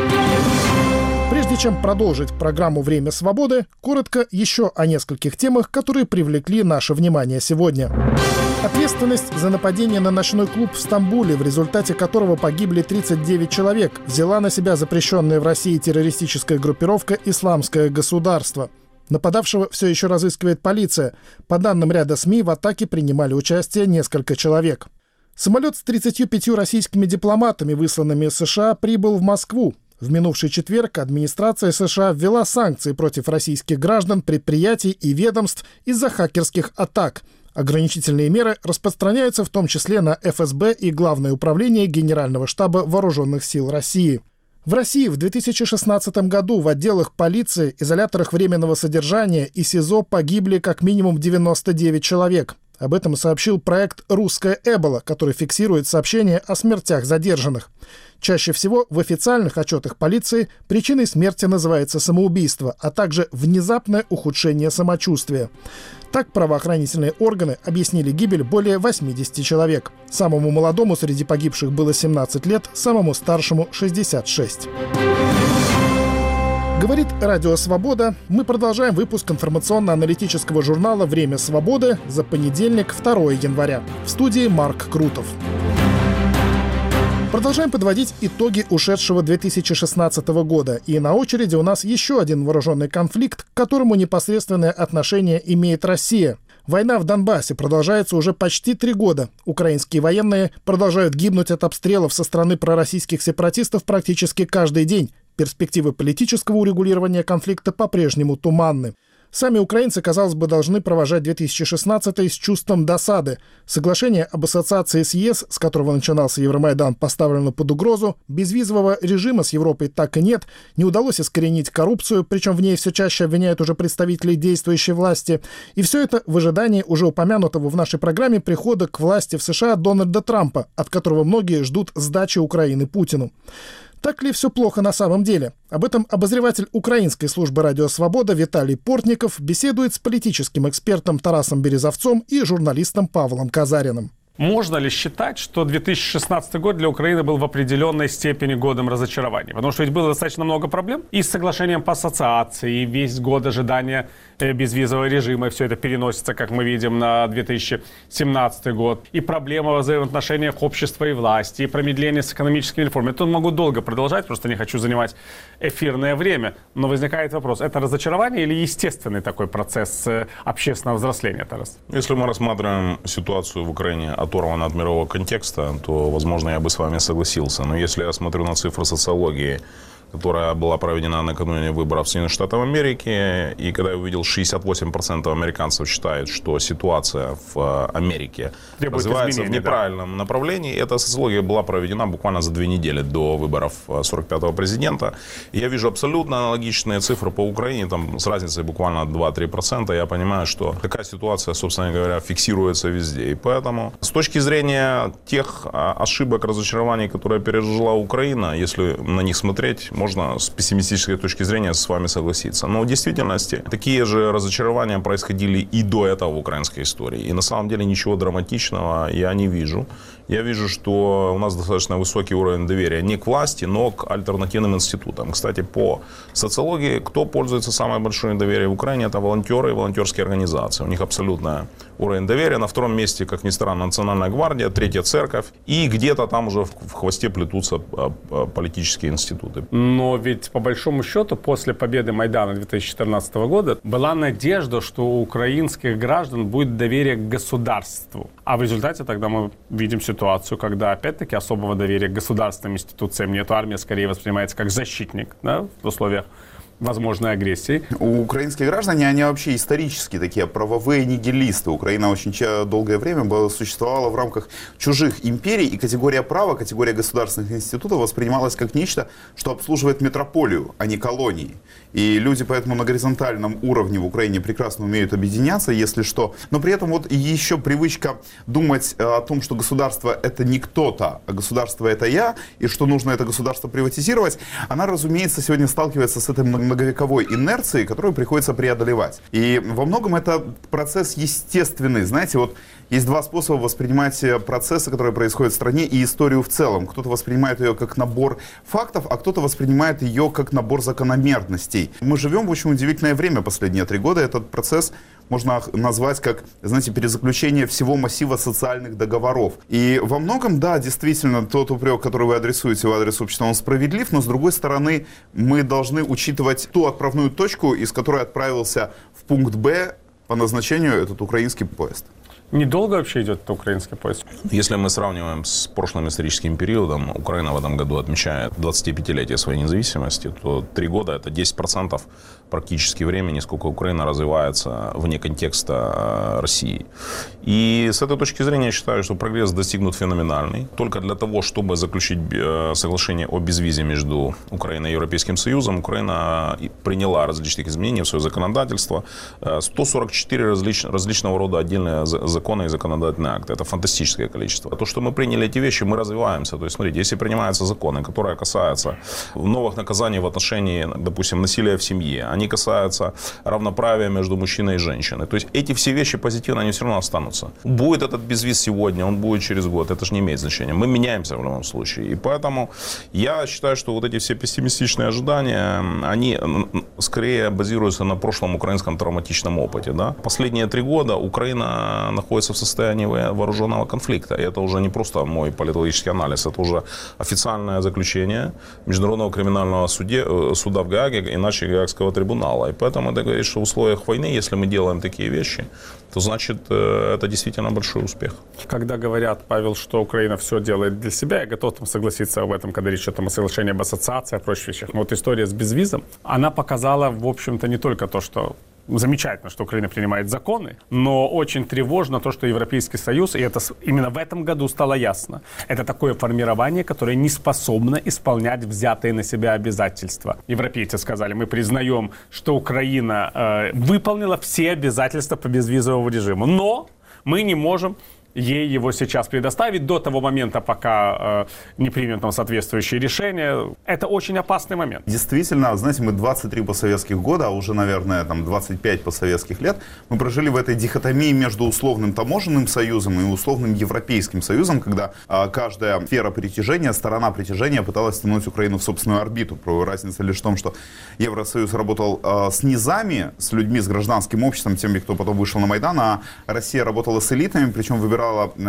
Прежде чем продолжить программу «Время свободы», коротко еще о нескольких темах, которые привлекли наше внимание сегодня. Ответственность за нападение на ночной клуб в Стамбуле, в результате которого погибли тридцать девять человек, взяла на себя запрещенная в России террористическая группировка «Исламское государство». Нападавшего все еще разыскивает полиция. По данным ряда СМИ, в атаке принимали участие несколько человек. Самолет с тридцатью пятью российскими дипломатами, высланными из США, прибыл в Москву. В минувший четверг администрация США ввела санкции против российских граждан, предприятий и ведомств из-за хакерских атак. Ограничительные меры распространяются в том числе на эф эс бэ и Главное управление Генерального штаба Вооруженных сил России. В России в две тысячи шестнадцатом году в отделах полиции, изоляторах временного содержания и СИЗО погибли как минимум девяносто девять человек. Об этом сообщил проект «Русская Эбола», который фиксирует сообщения о смертях задержанных. Чаще всего в официальных отчетах полиции причиной смерти называется самоубийство, а также внезапное ухудшение самочувствия. Так правоохранительные органы объяснили гибель более восьмидесяти человек. Самому молодому среди погибших было семнадцать лет, самому старшему – шестьдесят шесть. Говорит Радио Свобода. Мы продолжаем выпуск информационно-аналитического журнала «Время свободы» за понедельник, второе января. В студии Марк Крутов. Продолжаем подводить итоги ушедшего две тысячи шестнадцатого года. И на очереди у нас еще один вооруженный конфликт, к которому непосредственное отношение имеет Россия. Война в Донбассе продолжается уже почти три года. Украинские военные продолжают гибнуть от обстрелов со стороны пророссийских сепаратистов практически каждый день. Перспективы политического урегулирования конфликта по-прежнему туманны. Сами украинцы, казалось бы, должны провожать две тысячи шестнадцатый с чувством досады. Соглашение об ассоциации с ЕС, с которого начинался Евромайдан, поставлено под угрозу. Безвизового режима с Европой так и нет. Не удалось искоренить коррупцию, причем в ней все чаще обвиняют уже представителей действующей власти. И все это в ожидании уже упомянутого в нашей программе прихода к власти в США Дональда Трампа, от которого многие ждут сдачи Украины Путину. Так ли все плохо на самом деле? Об этом обозреватель украинской службы «Радио Свобода» Виталий Портников беседует с политическим экспертом Тарасом Березовцом и журналистом Павлом Казариным. Можно ли считать, что две тысячи шестнадцатый год для Украины был в определенной степени годом разочарований? Потому что ведь было достаточно много проблем. И с соглашением по ассоциации, и весь год ожидания безвизового режима, и все это переносится, как мы видим, на две тысячи семнадцатый год. И проблема в взаимоотношениях общества и власти, и промедление с экономическими реформами. Тут могу долго продолжать, просто не хочу занимать эфирное время. Но возникает вопрос, это разочарование или естественный такой процесс общественного взросления, Тарас? Если мы рассматриваем ситуацию в Украине оторвана от мирового контекста, то, возможно, я бы с вами согласился. Но если я смотрю на цифры социологии, которая была проведена накануне выборов в Соединенных Штатах Америки, и когда я увидел, шестьдесят восемь процентов американцев считают, что ситуация в Америке требует развивается в неправильном да. направлении, эта социология была проведена буквально за две недели до выборов сорок пятого президента. И я вижу абсолютно аналогичные цифры по Украине, там с разницей буквально два-три процента. Я понимаю, что такая ситуация, собственно говоря, фиксируется везде. И поэтому с точки зрения тех ошибок, разочарований, которые пережила Украина, если на них смотреть, можно с пессимистической точки зрения с вами согласиться. Но в действительности такие же разочарования происходили и до этого в украинской истории. И на самом деле ничего драматичного я не вижу. Я вижу, что у нас достаточно высокий уровень доверия не к власти, но к альтернативным институтам. Кстати, по социологии, кто пользуется самым большим доверием в Украине, это волонтеры и волонтерские организации. У них абсолютно уровень доверия. На втором месте, как ни странно, Национальная гвардия, третья церковь. И где-то там уже в хвосте плетутся политические институты. Но ведь по большому счету после победы Майдана две тысячи четырнадцатого года была надежда, что у украинских граждан будет доверие к государству. А в результате тогда мы видим ситуацию, когда опять-таки особого доверия к государственным институциям нет. Армия скорее воспринимается как защитник, да, в условиях возможной агрессии. У украинских граждане, они вообще исторически такие правовые нигилисты. Украина очень долгое время существовала в рамках чужих империй, и категория права, категория государственных институтов воспринималась как нечто, что обслуживает метрополию, а не колонии. И люди поэтому на горизонтальном уровне в Украине прекрасно умеют объединяться, если что. Но при этом вот еще привычка думать о том, что государство это не кто-то, а государство это я, и что нужно это государство приватизировать, она, разумеется, сегодня сталкивается с этой многовековой инерцией, которую приходится преодолевать. И во многом это процесс естественный. Знаете, вот есть два способа воспринимать процессы, которые происходят в стране, и историю в целом. Кто-то воспринимает ее как набор фактов, а кто-то воспринимает ее как набор закономерностей. Мы живем в очень удивительное время последние три года. Этот процесс можно назвать как, знаете, перезаключение всего массива социальных договоров. И во многом, да, действительно, тот упрек, который вы адресуете в адрес общества, он справедлив, но с другой стороны, мы должны учитывать ту отправную точку, из которой отправился в пункт Б по назначению этот украинский поезд. Недолго вообще идет этот украинский поиск? Если мы сравниваем с прошлым историческим периодом, Украина в этом году отмечает двадцатипятилетие своей независимости, то три года – это десять процентов практически времени, сколько Украина развивается вне контекста России. И с этой точки зрения я считаю, что прогресс достигнут феноменальный. Только для того, чтобы заключить соглашение о безвизе между Украиной и Европейским Союзом, Украина приняла различных изменений в свое законодательство. сто сорок четыре различ, различного рода отдельные законы и законодательные акты. Это фантастическое количество. То, что мы приняли эти вещи, мы развиваемся. То есть, смотрите, если принимаются законы, которые касаются новых наказаний в отношении, допустим, насилия в семье, они касаются равноправия между мужчиной и женщиной. То есть эти все вещи позитивно, они все равно останутся. Будет этот безвиз сегодня, он будет через год. Это же не имеет значения. Мы меняемся в любом случае. И поэтому я считаю, что вот эти все пессимистичные ожидания, они скорее базируются на прошлом украинском травматичном опыте. Да? Последние три года Украина находится в состоянии вооруженного конфликта. И это уже не просто мой политологический анализ, это уже официальное заключение Международного криминального суде, суда в Гааге, иначе Гаагского трибунала. И поэтому это говорит, что в условиях войны, если мы делаем такие вещи, то значит это действительно большой успех. Когда говорят, Павел, что Украина все делает для себя, я готов там согласиться в этом, когда речь идет о соглашении об ассоциации, о прочих вещах. Но вот история с безвизом, она показала, в общем-то, не только то, что замечательно, что Украина принимает законы, но очень тревожно то, что Европейский Союз, и это именно в этом году стало ясно, это такое формирование, которое не способно исполнять взятые на себя обязательства. Европейцы сказали, мы признаем, что Украина э, выполнила все обязательства по безвизовому режиму, но мы не можем ей его сейчас предоставить до того момента, пока э, не примем там соответствующие решения. Это очень опасный момент. Действительно, знаете, мы двадцать три посоветских года, а уже, наверное, там двадцать пять посоветских лет, мы прожили в этой дихотомии между условным таможенным союзом и условным Европейским Союзом, когда э, каждая сфера притяжения, сторона притяжения пыталась стянуть Украину в собственную орбиту. Разница лишь в том, что Евросоюз работал э, с низами, с людьми, с гражданским обществом, теми, кто потом вышел на Майдан, а Россия работала с элитами, причем выбирала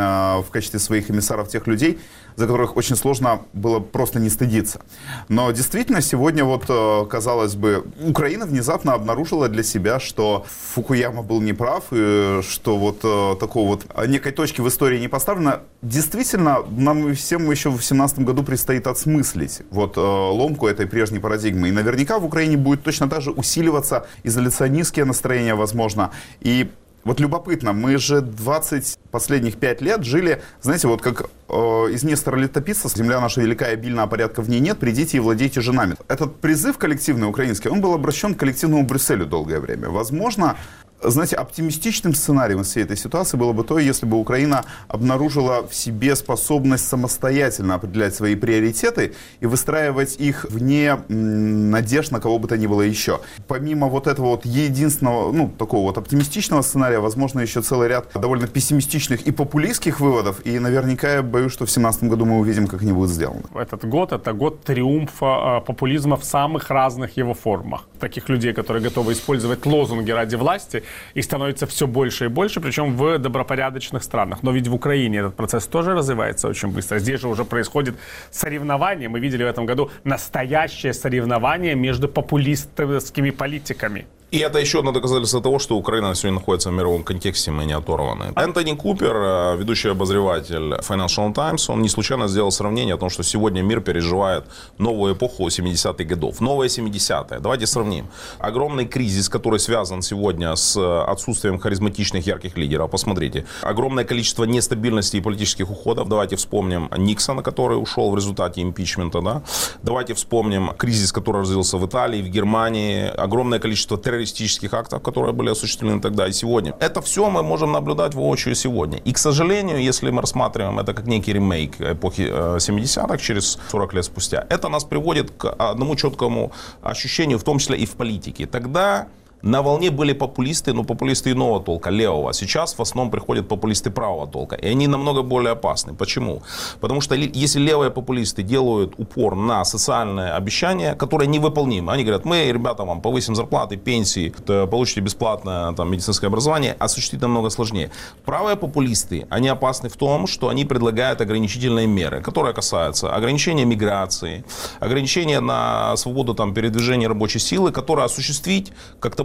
в качестве своих эмиссаров тех людей, за которых очень сложно было просто не стыдиться. Но действительно, сегодня вот, казалось бы, Украина внезапно обнаружила для себя, что Фукуяма был неправ, и что вот такого вот некой точки в истории не поставлено. Действительно, нам всем еще в семнадцатом году предстоит осмыслить вот ломку этой прежней парадигмы. И наверняка в Украине будет точно так же усиливаться изоляционистские настроения, возможно. И вот любопытно, мы же двадцать последних пять лет жили, знаете, вот как э, из Нестора Летописца, земля наша велика и обильна, а порядка в ней нет, придите и владейте женами. Этот призыв коллективный украинский, он был обращен к коллективному Брюсселю долгое время. Возможно, знаете, оптимистичным сценарием всей этой ситуации было бы то, если бы Украина обнаружила в себе способность самостоятельно определять свои приоритеты и выстраивать их вне м, надежд на кого бы то ни было еще. Помимо вот этого вот единственного, ну, такого вот оптимистичного сценария, возможно, еще целый ряд довольно пессимистичных и популистских выводов, и наверняка я боюсь, что в две тысячи семнадцатом году мы увидим, как они будут сделаны. Этот год — это год триумфа э, популизма в самых разных его формах. Таких людей, которые готовы использовать лозунги ради власти, и становится все больше и больше, причем в добропорядочных странах. Но ведь в Украине этот процесс тоже развивается очень быстро. Здесь же уже происходит соревнование. Мы видели в этом году настоящее соревнование между популистскими политиками. И это еще одно доказательство того, что Украина сегодня находится в мировом контексте, мы не оторваны. Энтони Купер, ведущий обозреватель Financial Times, он не случайно сделал сравнение о том, что сегодня мир переживает новую эпоху семидесятых годов. Новые семидесятые. Давайте сравним. Огромный кризис, который связан сегодня с отсутствием харизматичных, ярких лидеров. Посмотрите. Огромное количество нестабильности и политических уходов. Давайте вспомним Никсона, который ушел в результате импичмента. Да? Давайте вспомним кризис, который развился в Италии, в Германии. Огромное количество террористов, террористических актов, которые были осуществлены тогда и сегодня. Это все мы можем наблюдать воочию сегодня. И, к сожалению, если мы рассматриваем это как некий ремейк эпохи семидесятых через сорок лет спустя, это нас приводит к одному четкому ощущению, в том числе и в политике. Тогда на волне были популисты, но популисты иного толка, левого. Сейчас в основном приходят популисты правого толка. И они намного более опасны. Почему? Потому что если левые популисты делают упор на социальные обещания, которые невыполнимы. Они говорят, мы, ребята, вам повысим зарплаты, пенсии, получите бесплатное там, медицинское образование. Осуществить намного сложнее. Правые популисты, они опасны в том, что они предлагают ограничительные меры, которые касаются ограничения миграции, ограничения на свободу там, передвижения рабочей силы, которые осуществить, как тому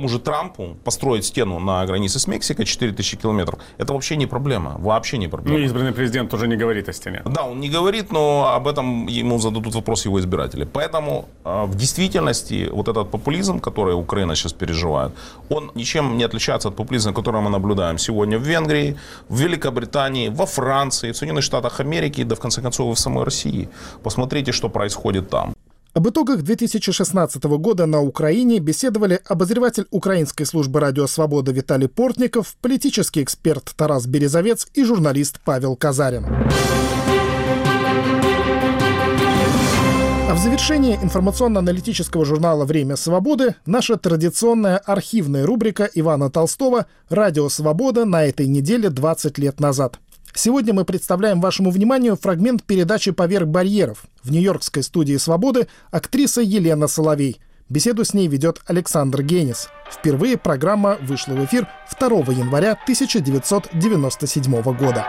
же Трампу построить стену на границе с Мексикой четыре тысячи километров, это вообще не проблема. Вообще не проблема. Ну, избранный президент уже не говорит о стене. Да, он не говорит, но об этом ему зададут вопрос его избиратели. Поэтому э, в действительности вот этот популизм, который Украина сейчас переживает, он ничем не отличается от популизма, который мы наблюдаем сегодня в Венгрии, в Великобритании, во Франции, в Соединенных Штатах Америки, да в конце концов и в самой России. Посмотрите, что происходит там. Об итогах две тысячи шестнадцатого года на Украине беседовали обозреватель Украинской службы «Радио Свобода» Виталий Портников, политический эксперт Тарас Березовец и журналист Павел Казарин. А в завершении информационно-аналитического журнала «Время свободы» наша традиционная архивная рубрика Ивана Толстого «Радио Свобода» на этой неделе двадцать лет назад. Сегодня мы представляем вашему вниманию фрагмент передачи «Поверх барьеров». В нью-йоркской студии «Свободы» актриса Елена Соловей. Беседу с ней ведет Александр Генис. Впервые программа вышла в эфир второго января тысяча девятьсот девяносто седьмого года.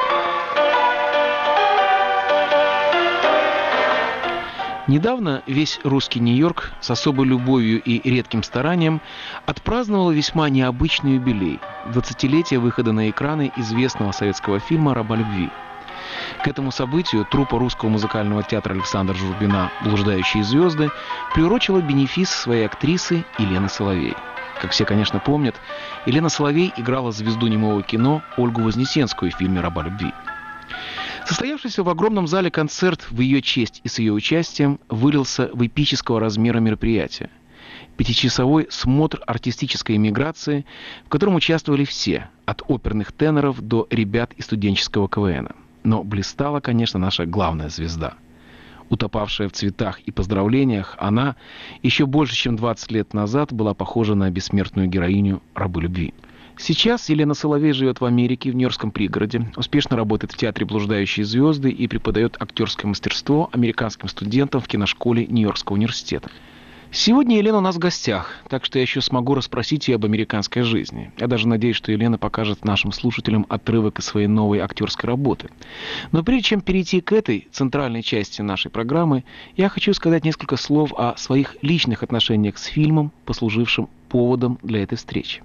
Недавно весь русский Нью-Йорк с особой любовью и редким старанием отпраздновал весьма необычный юбилей – двадцатилетие выхода на экраны известного советского фильма «Раба любви». К этому событию труппа Русского музыкального театра Александра Журбина «Блуждающие звезды» приурочила бенефис своей актрисы Елены Соловей. Как все, конечно, помнят, Елена Соловей играла звезду немого кино Ольгу Вознесенскую в фильме «Раба любви». Состоявшийся в огромном зале концерт в ее честь и с ее участием вылился в эпического размера мероприятие. Пятичасовой смотр артистической эмиграции, в котором участвовали все, от оперных теноров до ребят из студенческого КВНа. Но блистала, конечно, наша главная звезда. Утопавшая в цветах и поздравлениях, она еще больше, чем двадцать лет назад, была похожа на бессмертную героиню «Рабы любви». Сейчас Елена Соловей живет в Америке, в Нью-Йоркском пригороде, успешно работает в театре «Блуждающие звезды» и преподает актерское мастерство американским студентам в киношколе Нью-Йоркского университета. Сегодня Елена у нас в гостях, так что я еще смогу расспросить ее об американской жизни. Я даже надеюсь, что Елена покажет нашим слушателям отрывок из своей новой актерской работы. Но прежде чем перейти к этой центральной части нашей программы, я хочу сказать несколько слов о своих личных отношениях с фильмом, послужившим поводом для этой встречи.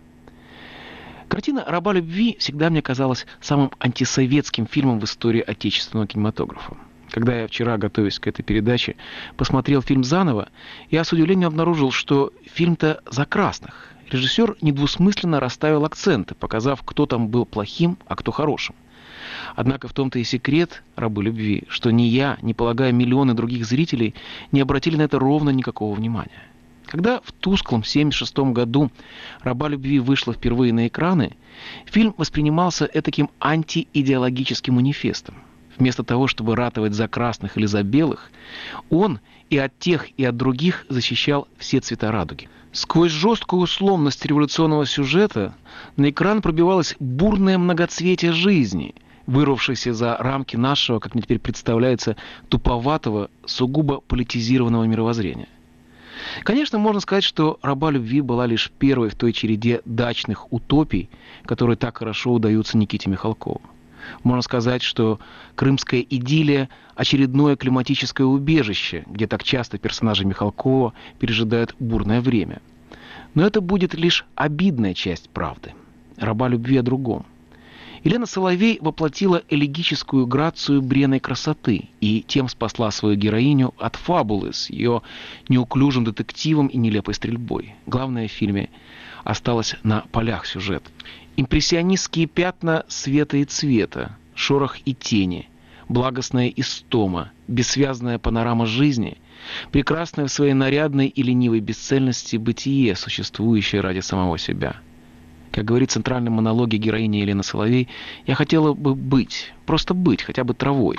Картина «Раба любви» всегда мне казалась самым антисоветским фильмом в истории отечественного кинематографа. Когда я вчера, готовясь к этой передаче, посмотрел фильм заново, я с удивлением обнаружил, что фильм-то за красных. Режиссер недвусмысленно расставил акценты, показав, кто там был плохим, а кто хорошим. Однако в том-то и секрет «Рабы любви», что ни я, ни, полагаю, миллионы других зрителей не обратили на это ровно никакого внимания. Когда в тусклом семьдесят шестом году «Раба любви» вышла впервые на экраны, фильм воспринимался этаким антиидеологическим манифестом. Вместо того, чтобы ратовать за красных или за белых, он и от тех, и от других защищал все цвета радуги. Сквозь жесткую условность революционного сюжета на экран пробивалось бурное многоцветие жизни, вырвавшееся за рамки нашего, как мне теперь представляется, туповатого, сугубо политизированного мировоззрения. Конечно, можно сказать, что «Раба любви» была лишь первой в той череде дачных утопий, которые так хорошо удаются Никите Михалкову. Можно сказать, что «Крымская идиллия» – очередное климатическое убежище, где так часто персонажи Михалкова пережидают бурное время. Но это будет лишь обидная часть правды. «Раба любви» о другом. Елена Соловей воплотила элегическую грацию бренной красоты и тем спасла свою героиню от фабулы с ее неуклюжим детективом и нелепой стрельбой. Главное в фильме осталось на полях сюжет. Импрессионистские пятна света и цвета, шорох и тени, благостная истома, бессвязная панорама жизни, прекрасное в своей нарядной и ленивой бесцельности бытие, существующее ради самого себя. Как говорит в центральном монологе героини Елены Соловей, я хотела бы быть, просто быть, хотя бы травой.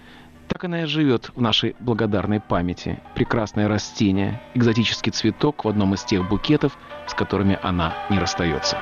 Так она и живет в нашей благодарной памяти. Прекрасное растение, экзотический цветок в одном из тех букетов, с которыми она не расстается.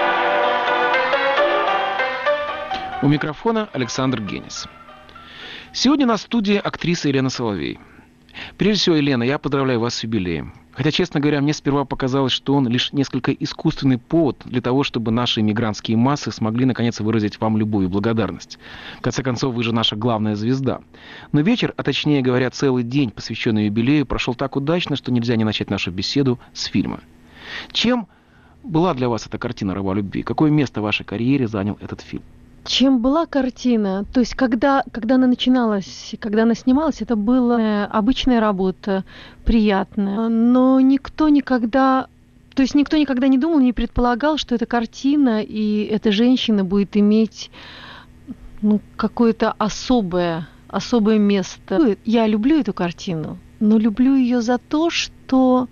У микрофона Александр Генис. Сегодня на студии актриса Елена Соловей. Прежде всего, Елена, я поздравляю вас с юбилеем. Хотя, честно говоря, мне сперва показалось, что он лишь несколько искусственный повод для того, чтобы наши мигрантские массы смогли наконец выразить вам любовь и благодарность. В конце концов, вы же наша главная звезда. Но вечер, а точнее говоря, целый день, посвященный юбилею, прошел так удачно, что нельзя не начать нашу беседу с фильма. Чем была для вас эта картина «Раба любви»? Какое место в вашей карьере занял этот фильм? Чем была картина? То есть, когда, когда она начиналась, когда она снималась, это была обычная работа, приятная. Но никто никогда, то есть никто никогда не думал, не предполагал, что эта картина и эта женщина будет иметь ну, какое-то особое, особое место. Я люблю эту картину, но люблю ее за то, что...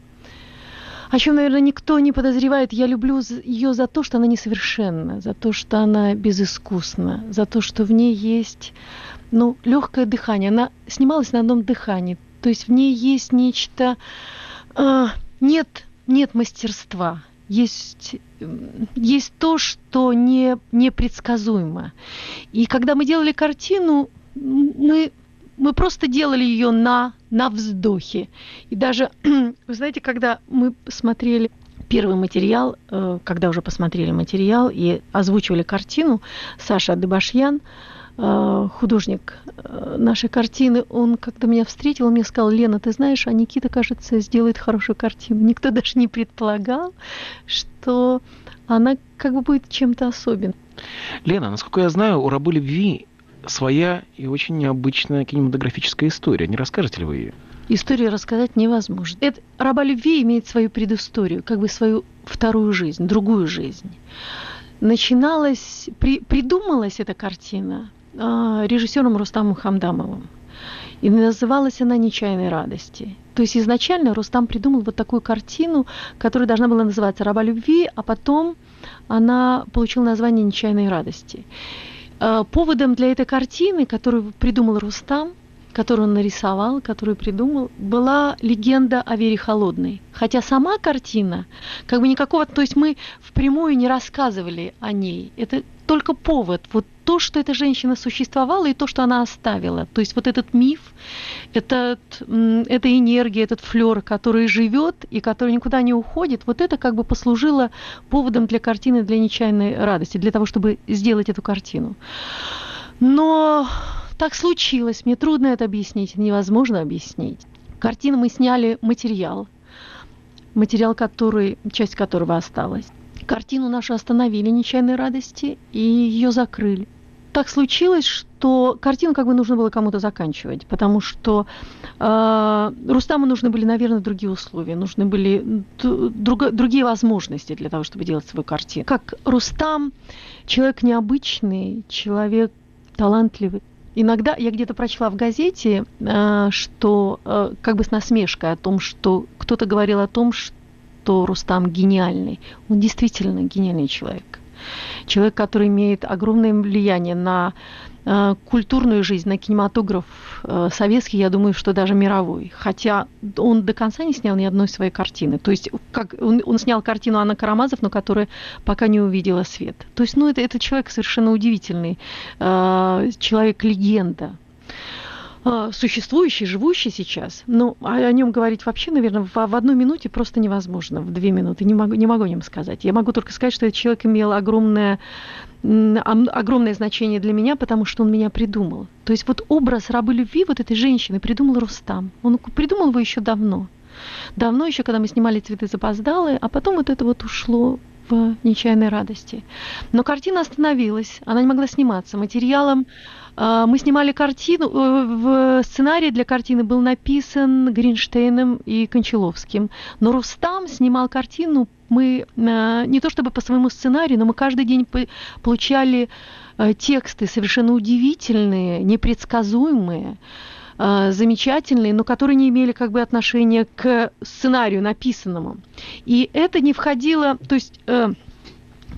О чем, наверное, никто не подозревает. Я люблю ее за то, что она несовершенна, за то, что она безыскусна, за то, что в ней есть ну, легкое дыхание. Она снималась на одном дыхании. То есть в ней есть нечто... Э, нет, нет мастерства. Есть, есть то, что не, непредсказуемо. И когда мы делали картину, мы... Мы просто делали ее на, на вздохе. И даже, вы знаете, когда мы смотрели первый материал, когда уже посмотрели материал и озвучивали картину, Саша Дебашьян, художник нашей картины, он когда меня встретил, он мне сказал: Лена, ты знаешь, а Никита, кажется, сделает хорошую картину. Никто даже не предполагал, что она как бы будет чем-то особенным. Лена, насколько я знаю, у «Рабы любви» своя и очень необычная кинематографическая история. Не расскажете ли вы ее? Историю рассказать невозможно. Это «Раба любви» имеет свою предысторию, как бы свою вторую жизнь, другую жизнь. Начиналась, при, придумалась эта картина э, режиссером Рустамом Хамдамовым. И называлась она «Нечаянной радости». То есть изначально Рустам придумал вот такую картину, которая должна была называться «Раба любви», а потом она получила название «Нечаянной радости». Поводом для этой картины, которую придумал Рустам, которую он нарисовал, которую придумал, была легенда о Вере Холодной. Хотя сама картина, как бы никакого... То есть мы впрямую не рассказывали о ней. Это только повод. Вот то, что эта женщина существовала, и то, что она оставила. То есть вот этот миф, этот, эта энергия, этот флёр, который живет и который никуда не уходит, вот это как бы послужило поводом для картины, для «Нечаянной радости», для того, чтобы сделать эту картину. Но так случилось, мне трудно это объяснить, невозможно объяснить. Картину мы сняли материал, материал, который, часть которого осталась. Картину нашу остановили «Нечаянной радости» и ее закрыли. Так случилось, что картину как бы нужно было кому-то заканчивать, потому что э, Рустаму нужны были, наверное, другие условия, нужны были друг, другие возможности для того, чтобы делать свою картину. Как Рустам, человек необычный, человек талантливый. Иногда я где-то прочла в газете, э, что э, как бы с насмешкой о том, что кто-то говорил о том, что Рустам гениальный. Он действительно гениальный человек. Человек, который имеет огромное влияние на э, культурную жизнь, на кинематограф э, советский, я думаю, что даже мировой. Хотя он до конца не снял ни одной своей картины. То есть как, он, он снял картину Анна Карамазов, но которая пока не увидела свет. То есть ну, это, это человек совершенно удивительный, э, человек-легенда. Существующий, живущий сейчас, но о нем говорить вообще, наверное, в, в одной минуте просто невозможно, в две минуты, не могу, не могу о нем сказать. Я могу только сказать, что этот человек имел огромное, огромное значение для меня, потому что он меня придумал. То есть вот образ рабы любви вот этой женщины придумал Рустам. Он придумал его еще давно. Давно еще, когда мы снимали «Цветы запоздалые», а потом вот это вот ушло в «Нечаянной радости». Но картина остановилась, она не могла сниматься. Материалом мы снимали картину, в сценарий для картины был написан Гринштейном и Кончаловским, но Рустам снимал картину, мы не то чтобы по своему сценарию, но мы каждый день получали тексты совершенно удивительные, непредсказуемые, замечательные, но которые не имели как бы отношения к сценарию написанному. И это не входило, то есть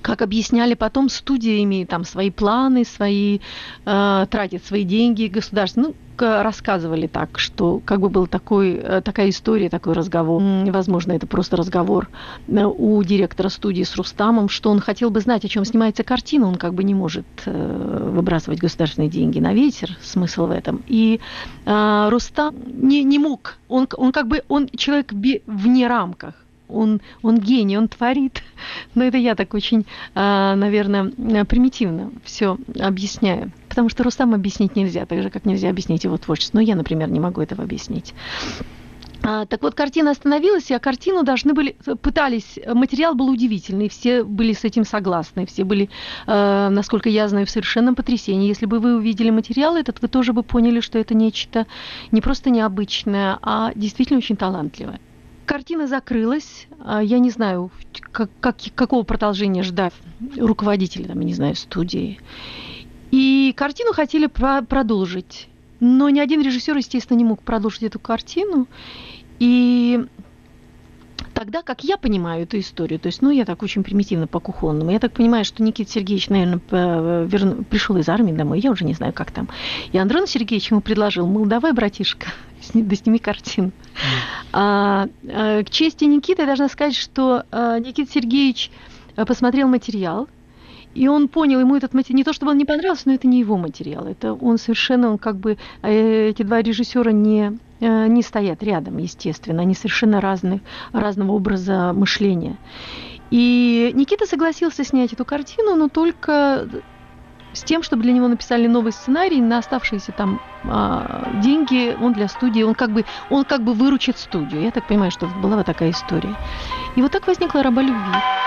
как объясняли потом, студия имеет там свои планы, свои, э, тратит свои деньги, государство. Ну, рассказывали так, что как бы был такой, такая история, такой разговор. Возможно, это просто разговор у директора студии с Рустамом, что он хотел бы знать, о чем снимается картина. Он как бы не может э, выбрасывать государственные деньги на ветер. Смысл в этом. И э, Рустам не, не мог. Он, он как бы он человек вне рамках. Он, он гений, он творит. Но это я так очень, наверное, примитивно все объясняю. Потому что Рустам объяснить нельзя, так же, как нельзя объяснить его творчество. Но я, например, не могу этого объяснить. А, так вот, картина остановилась, и картину должны были, пытались, материал был удивительный, все были с этим согласны, все были, э, насколько я знаю, в совершенном потрясении. Если бы вы увидели материал этот, вы тоже бы поняли, что это нечто не просто необычное, а действительно очень талантливое. Картина закрылась. Я не знаю, как, как, какого продолжения ждать руководители, там, я не знаю, студии. И картину хотели про- продолжить. Но ни один режиссер, естественно, не мог продолжить эту картину. И тогда, как я понимаю эту историю, то есть, ну, я так очень примитивно по-кухонному, я так понимаю, что Никита Сергеевич, наверное, верну, пришел из армии домой, я уже не знаю, как там. И Андрей Сергеевич ему предложил, мол, давай, братишка, да сними картину. А, а, к чести Никиты я должна сказать, что а, Никита Сергеевич посмотрел материал, и он понял, ему этот материал, не то чтобы он не понравился, но это не его материал. Это он совершенно, он как бы, эти два режиссера не, не стоят рядом, естественно. Они совершенно разных, разного образа мышления. И Никита согласился снять эту картину, но только с тем, чтобы для него написали новый сценарий, на оставшиеся там а, деньги он для студии, он как бы, он как бы выручит студию. Я так понимаю, что была вот такая история. И вот так возникла «Раба любви».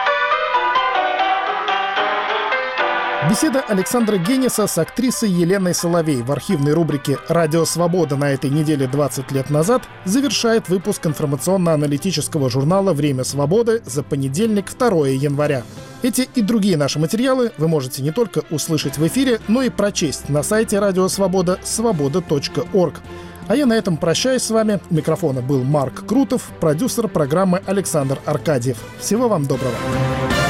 Беседа Александра Генеса с актрисой Еленой Соловей в архивной рубрике «Радио Свобода» на этой неделе двадцать лет назад завершает выпуск информационно-аналитического журнала «Время свободы» за понедельник, второго января. Эти и другие наши материалы вы можете не только услышать в эфире, но и прочесть на сайте «Радио Свобода» свобода точка орг. А я на этом прощаюсь с вами. У микрофона был Марк Крутов, продюсер программы Александр Аркадьев. Всего вам доброго.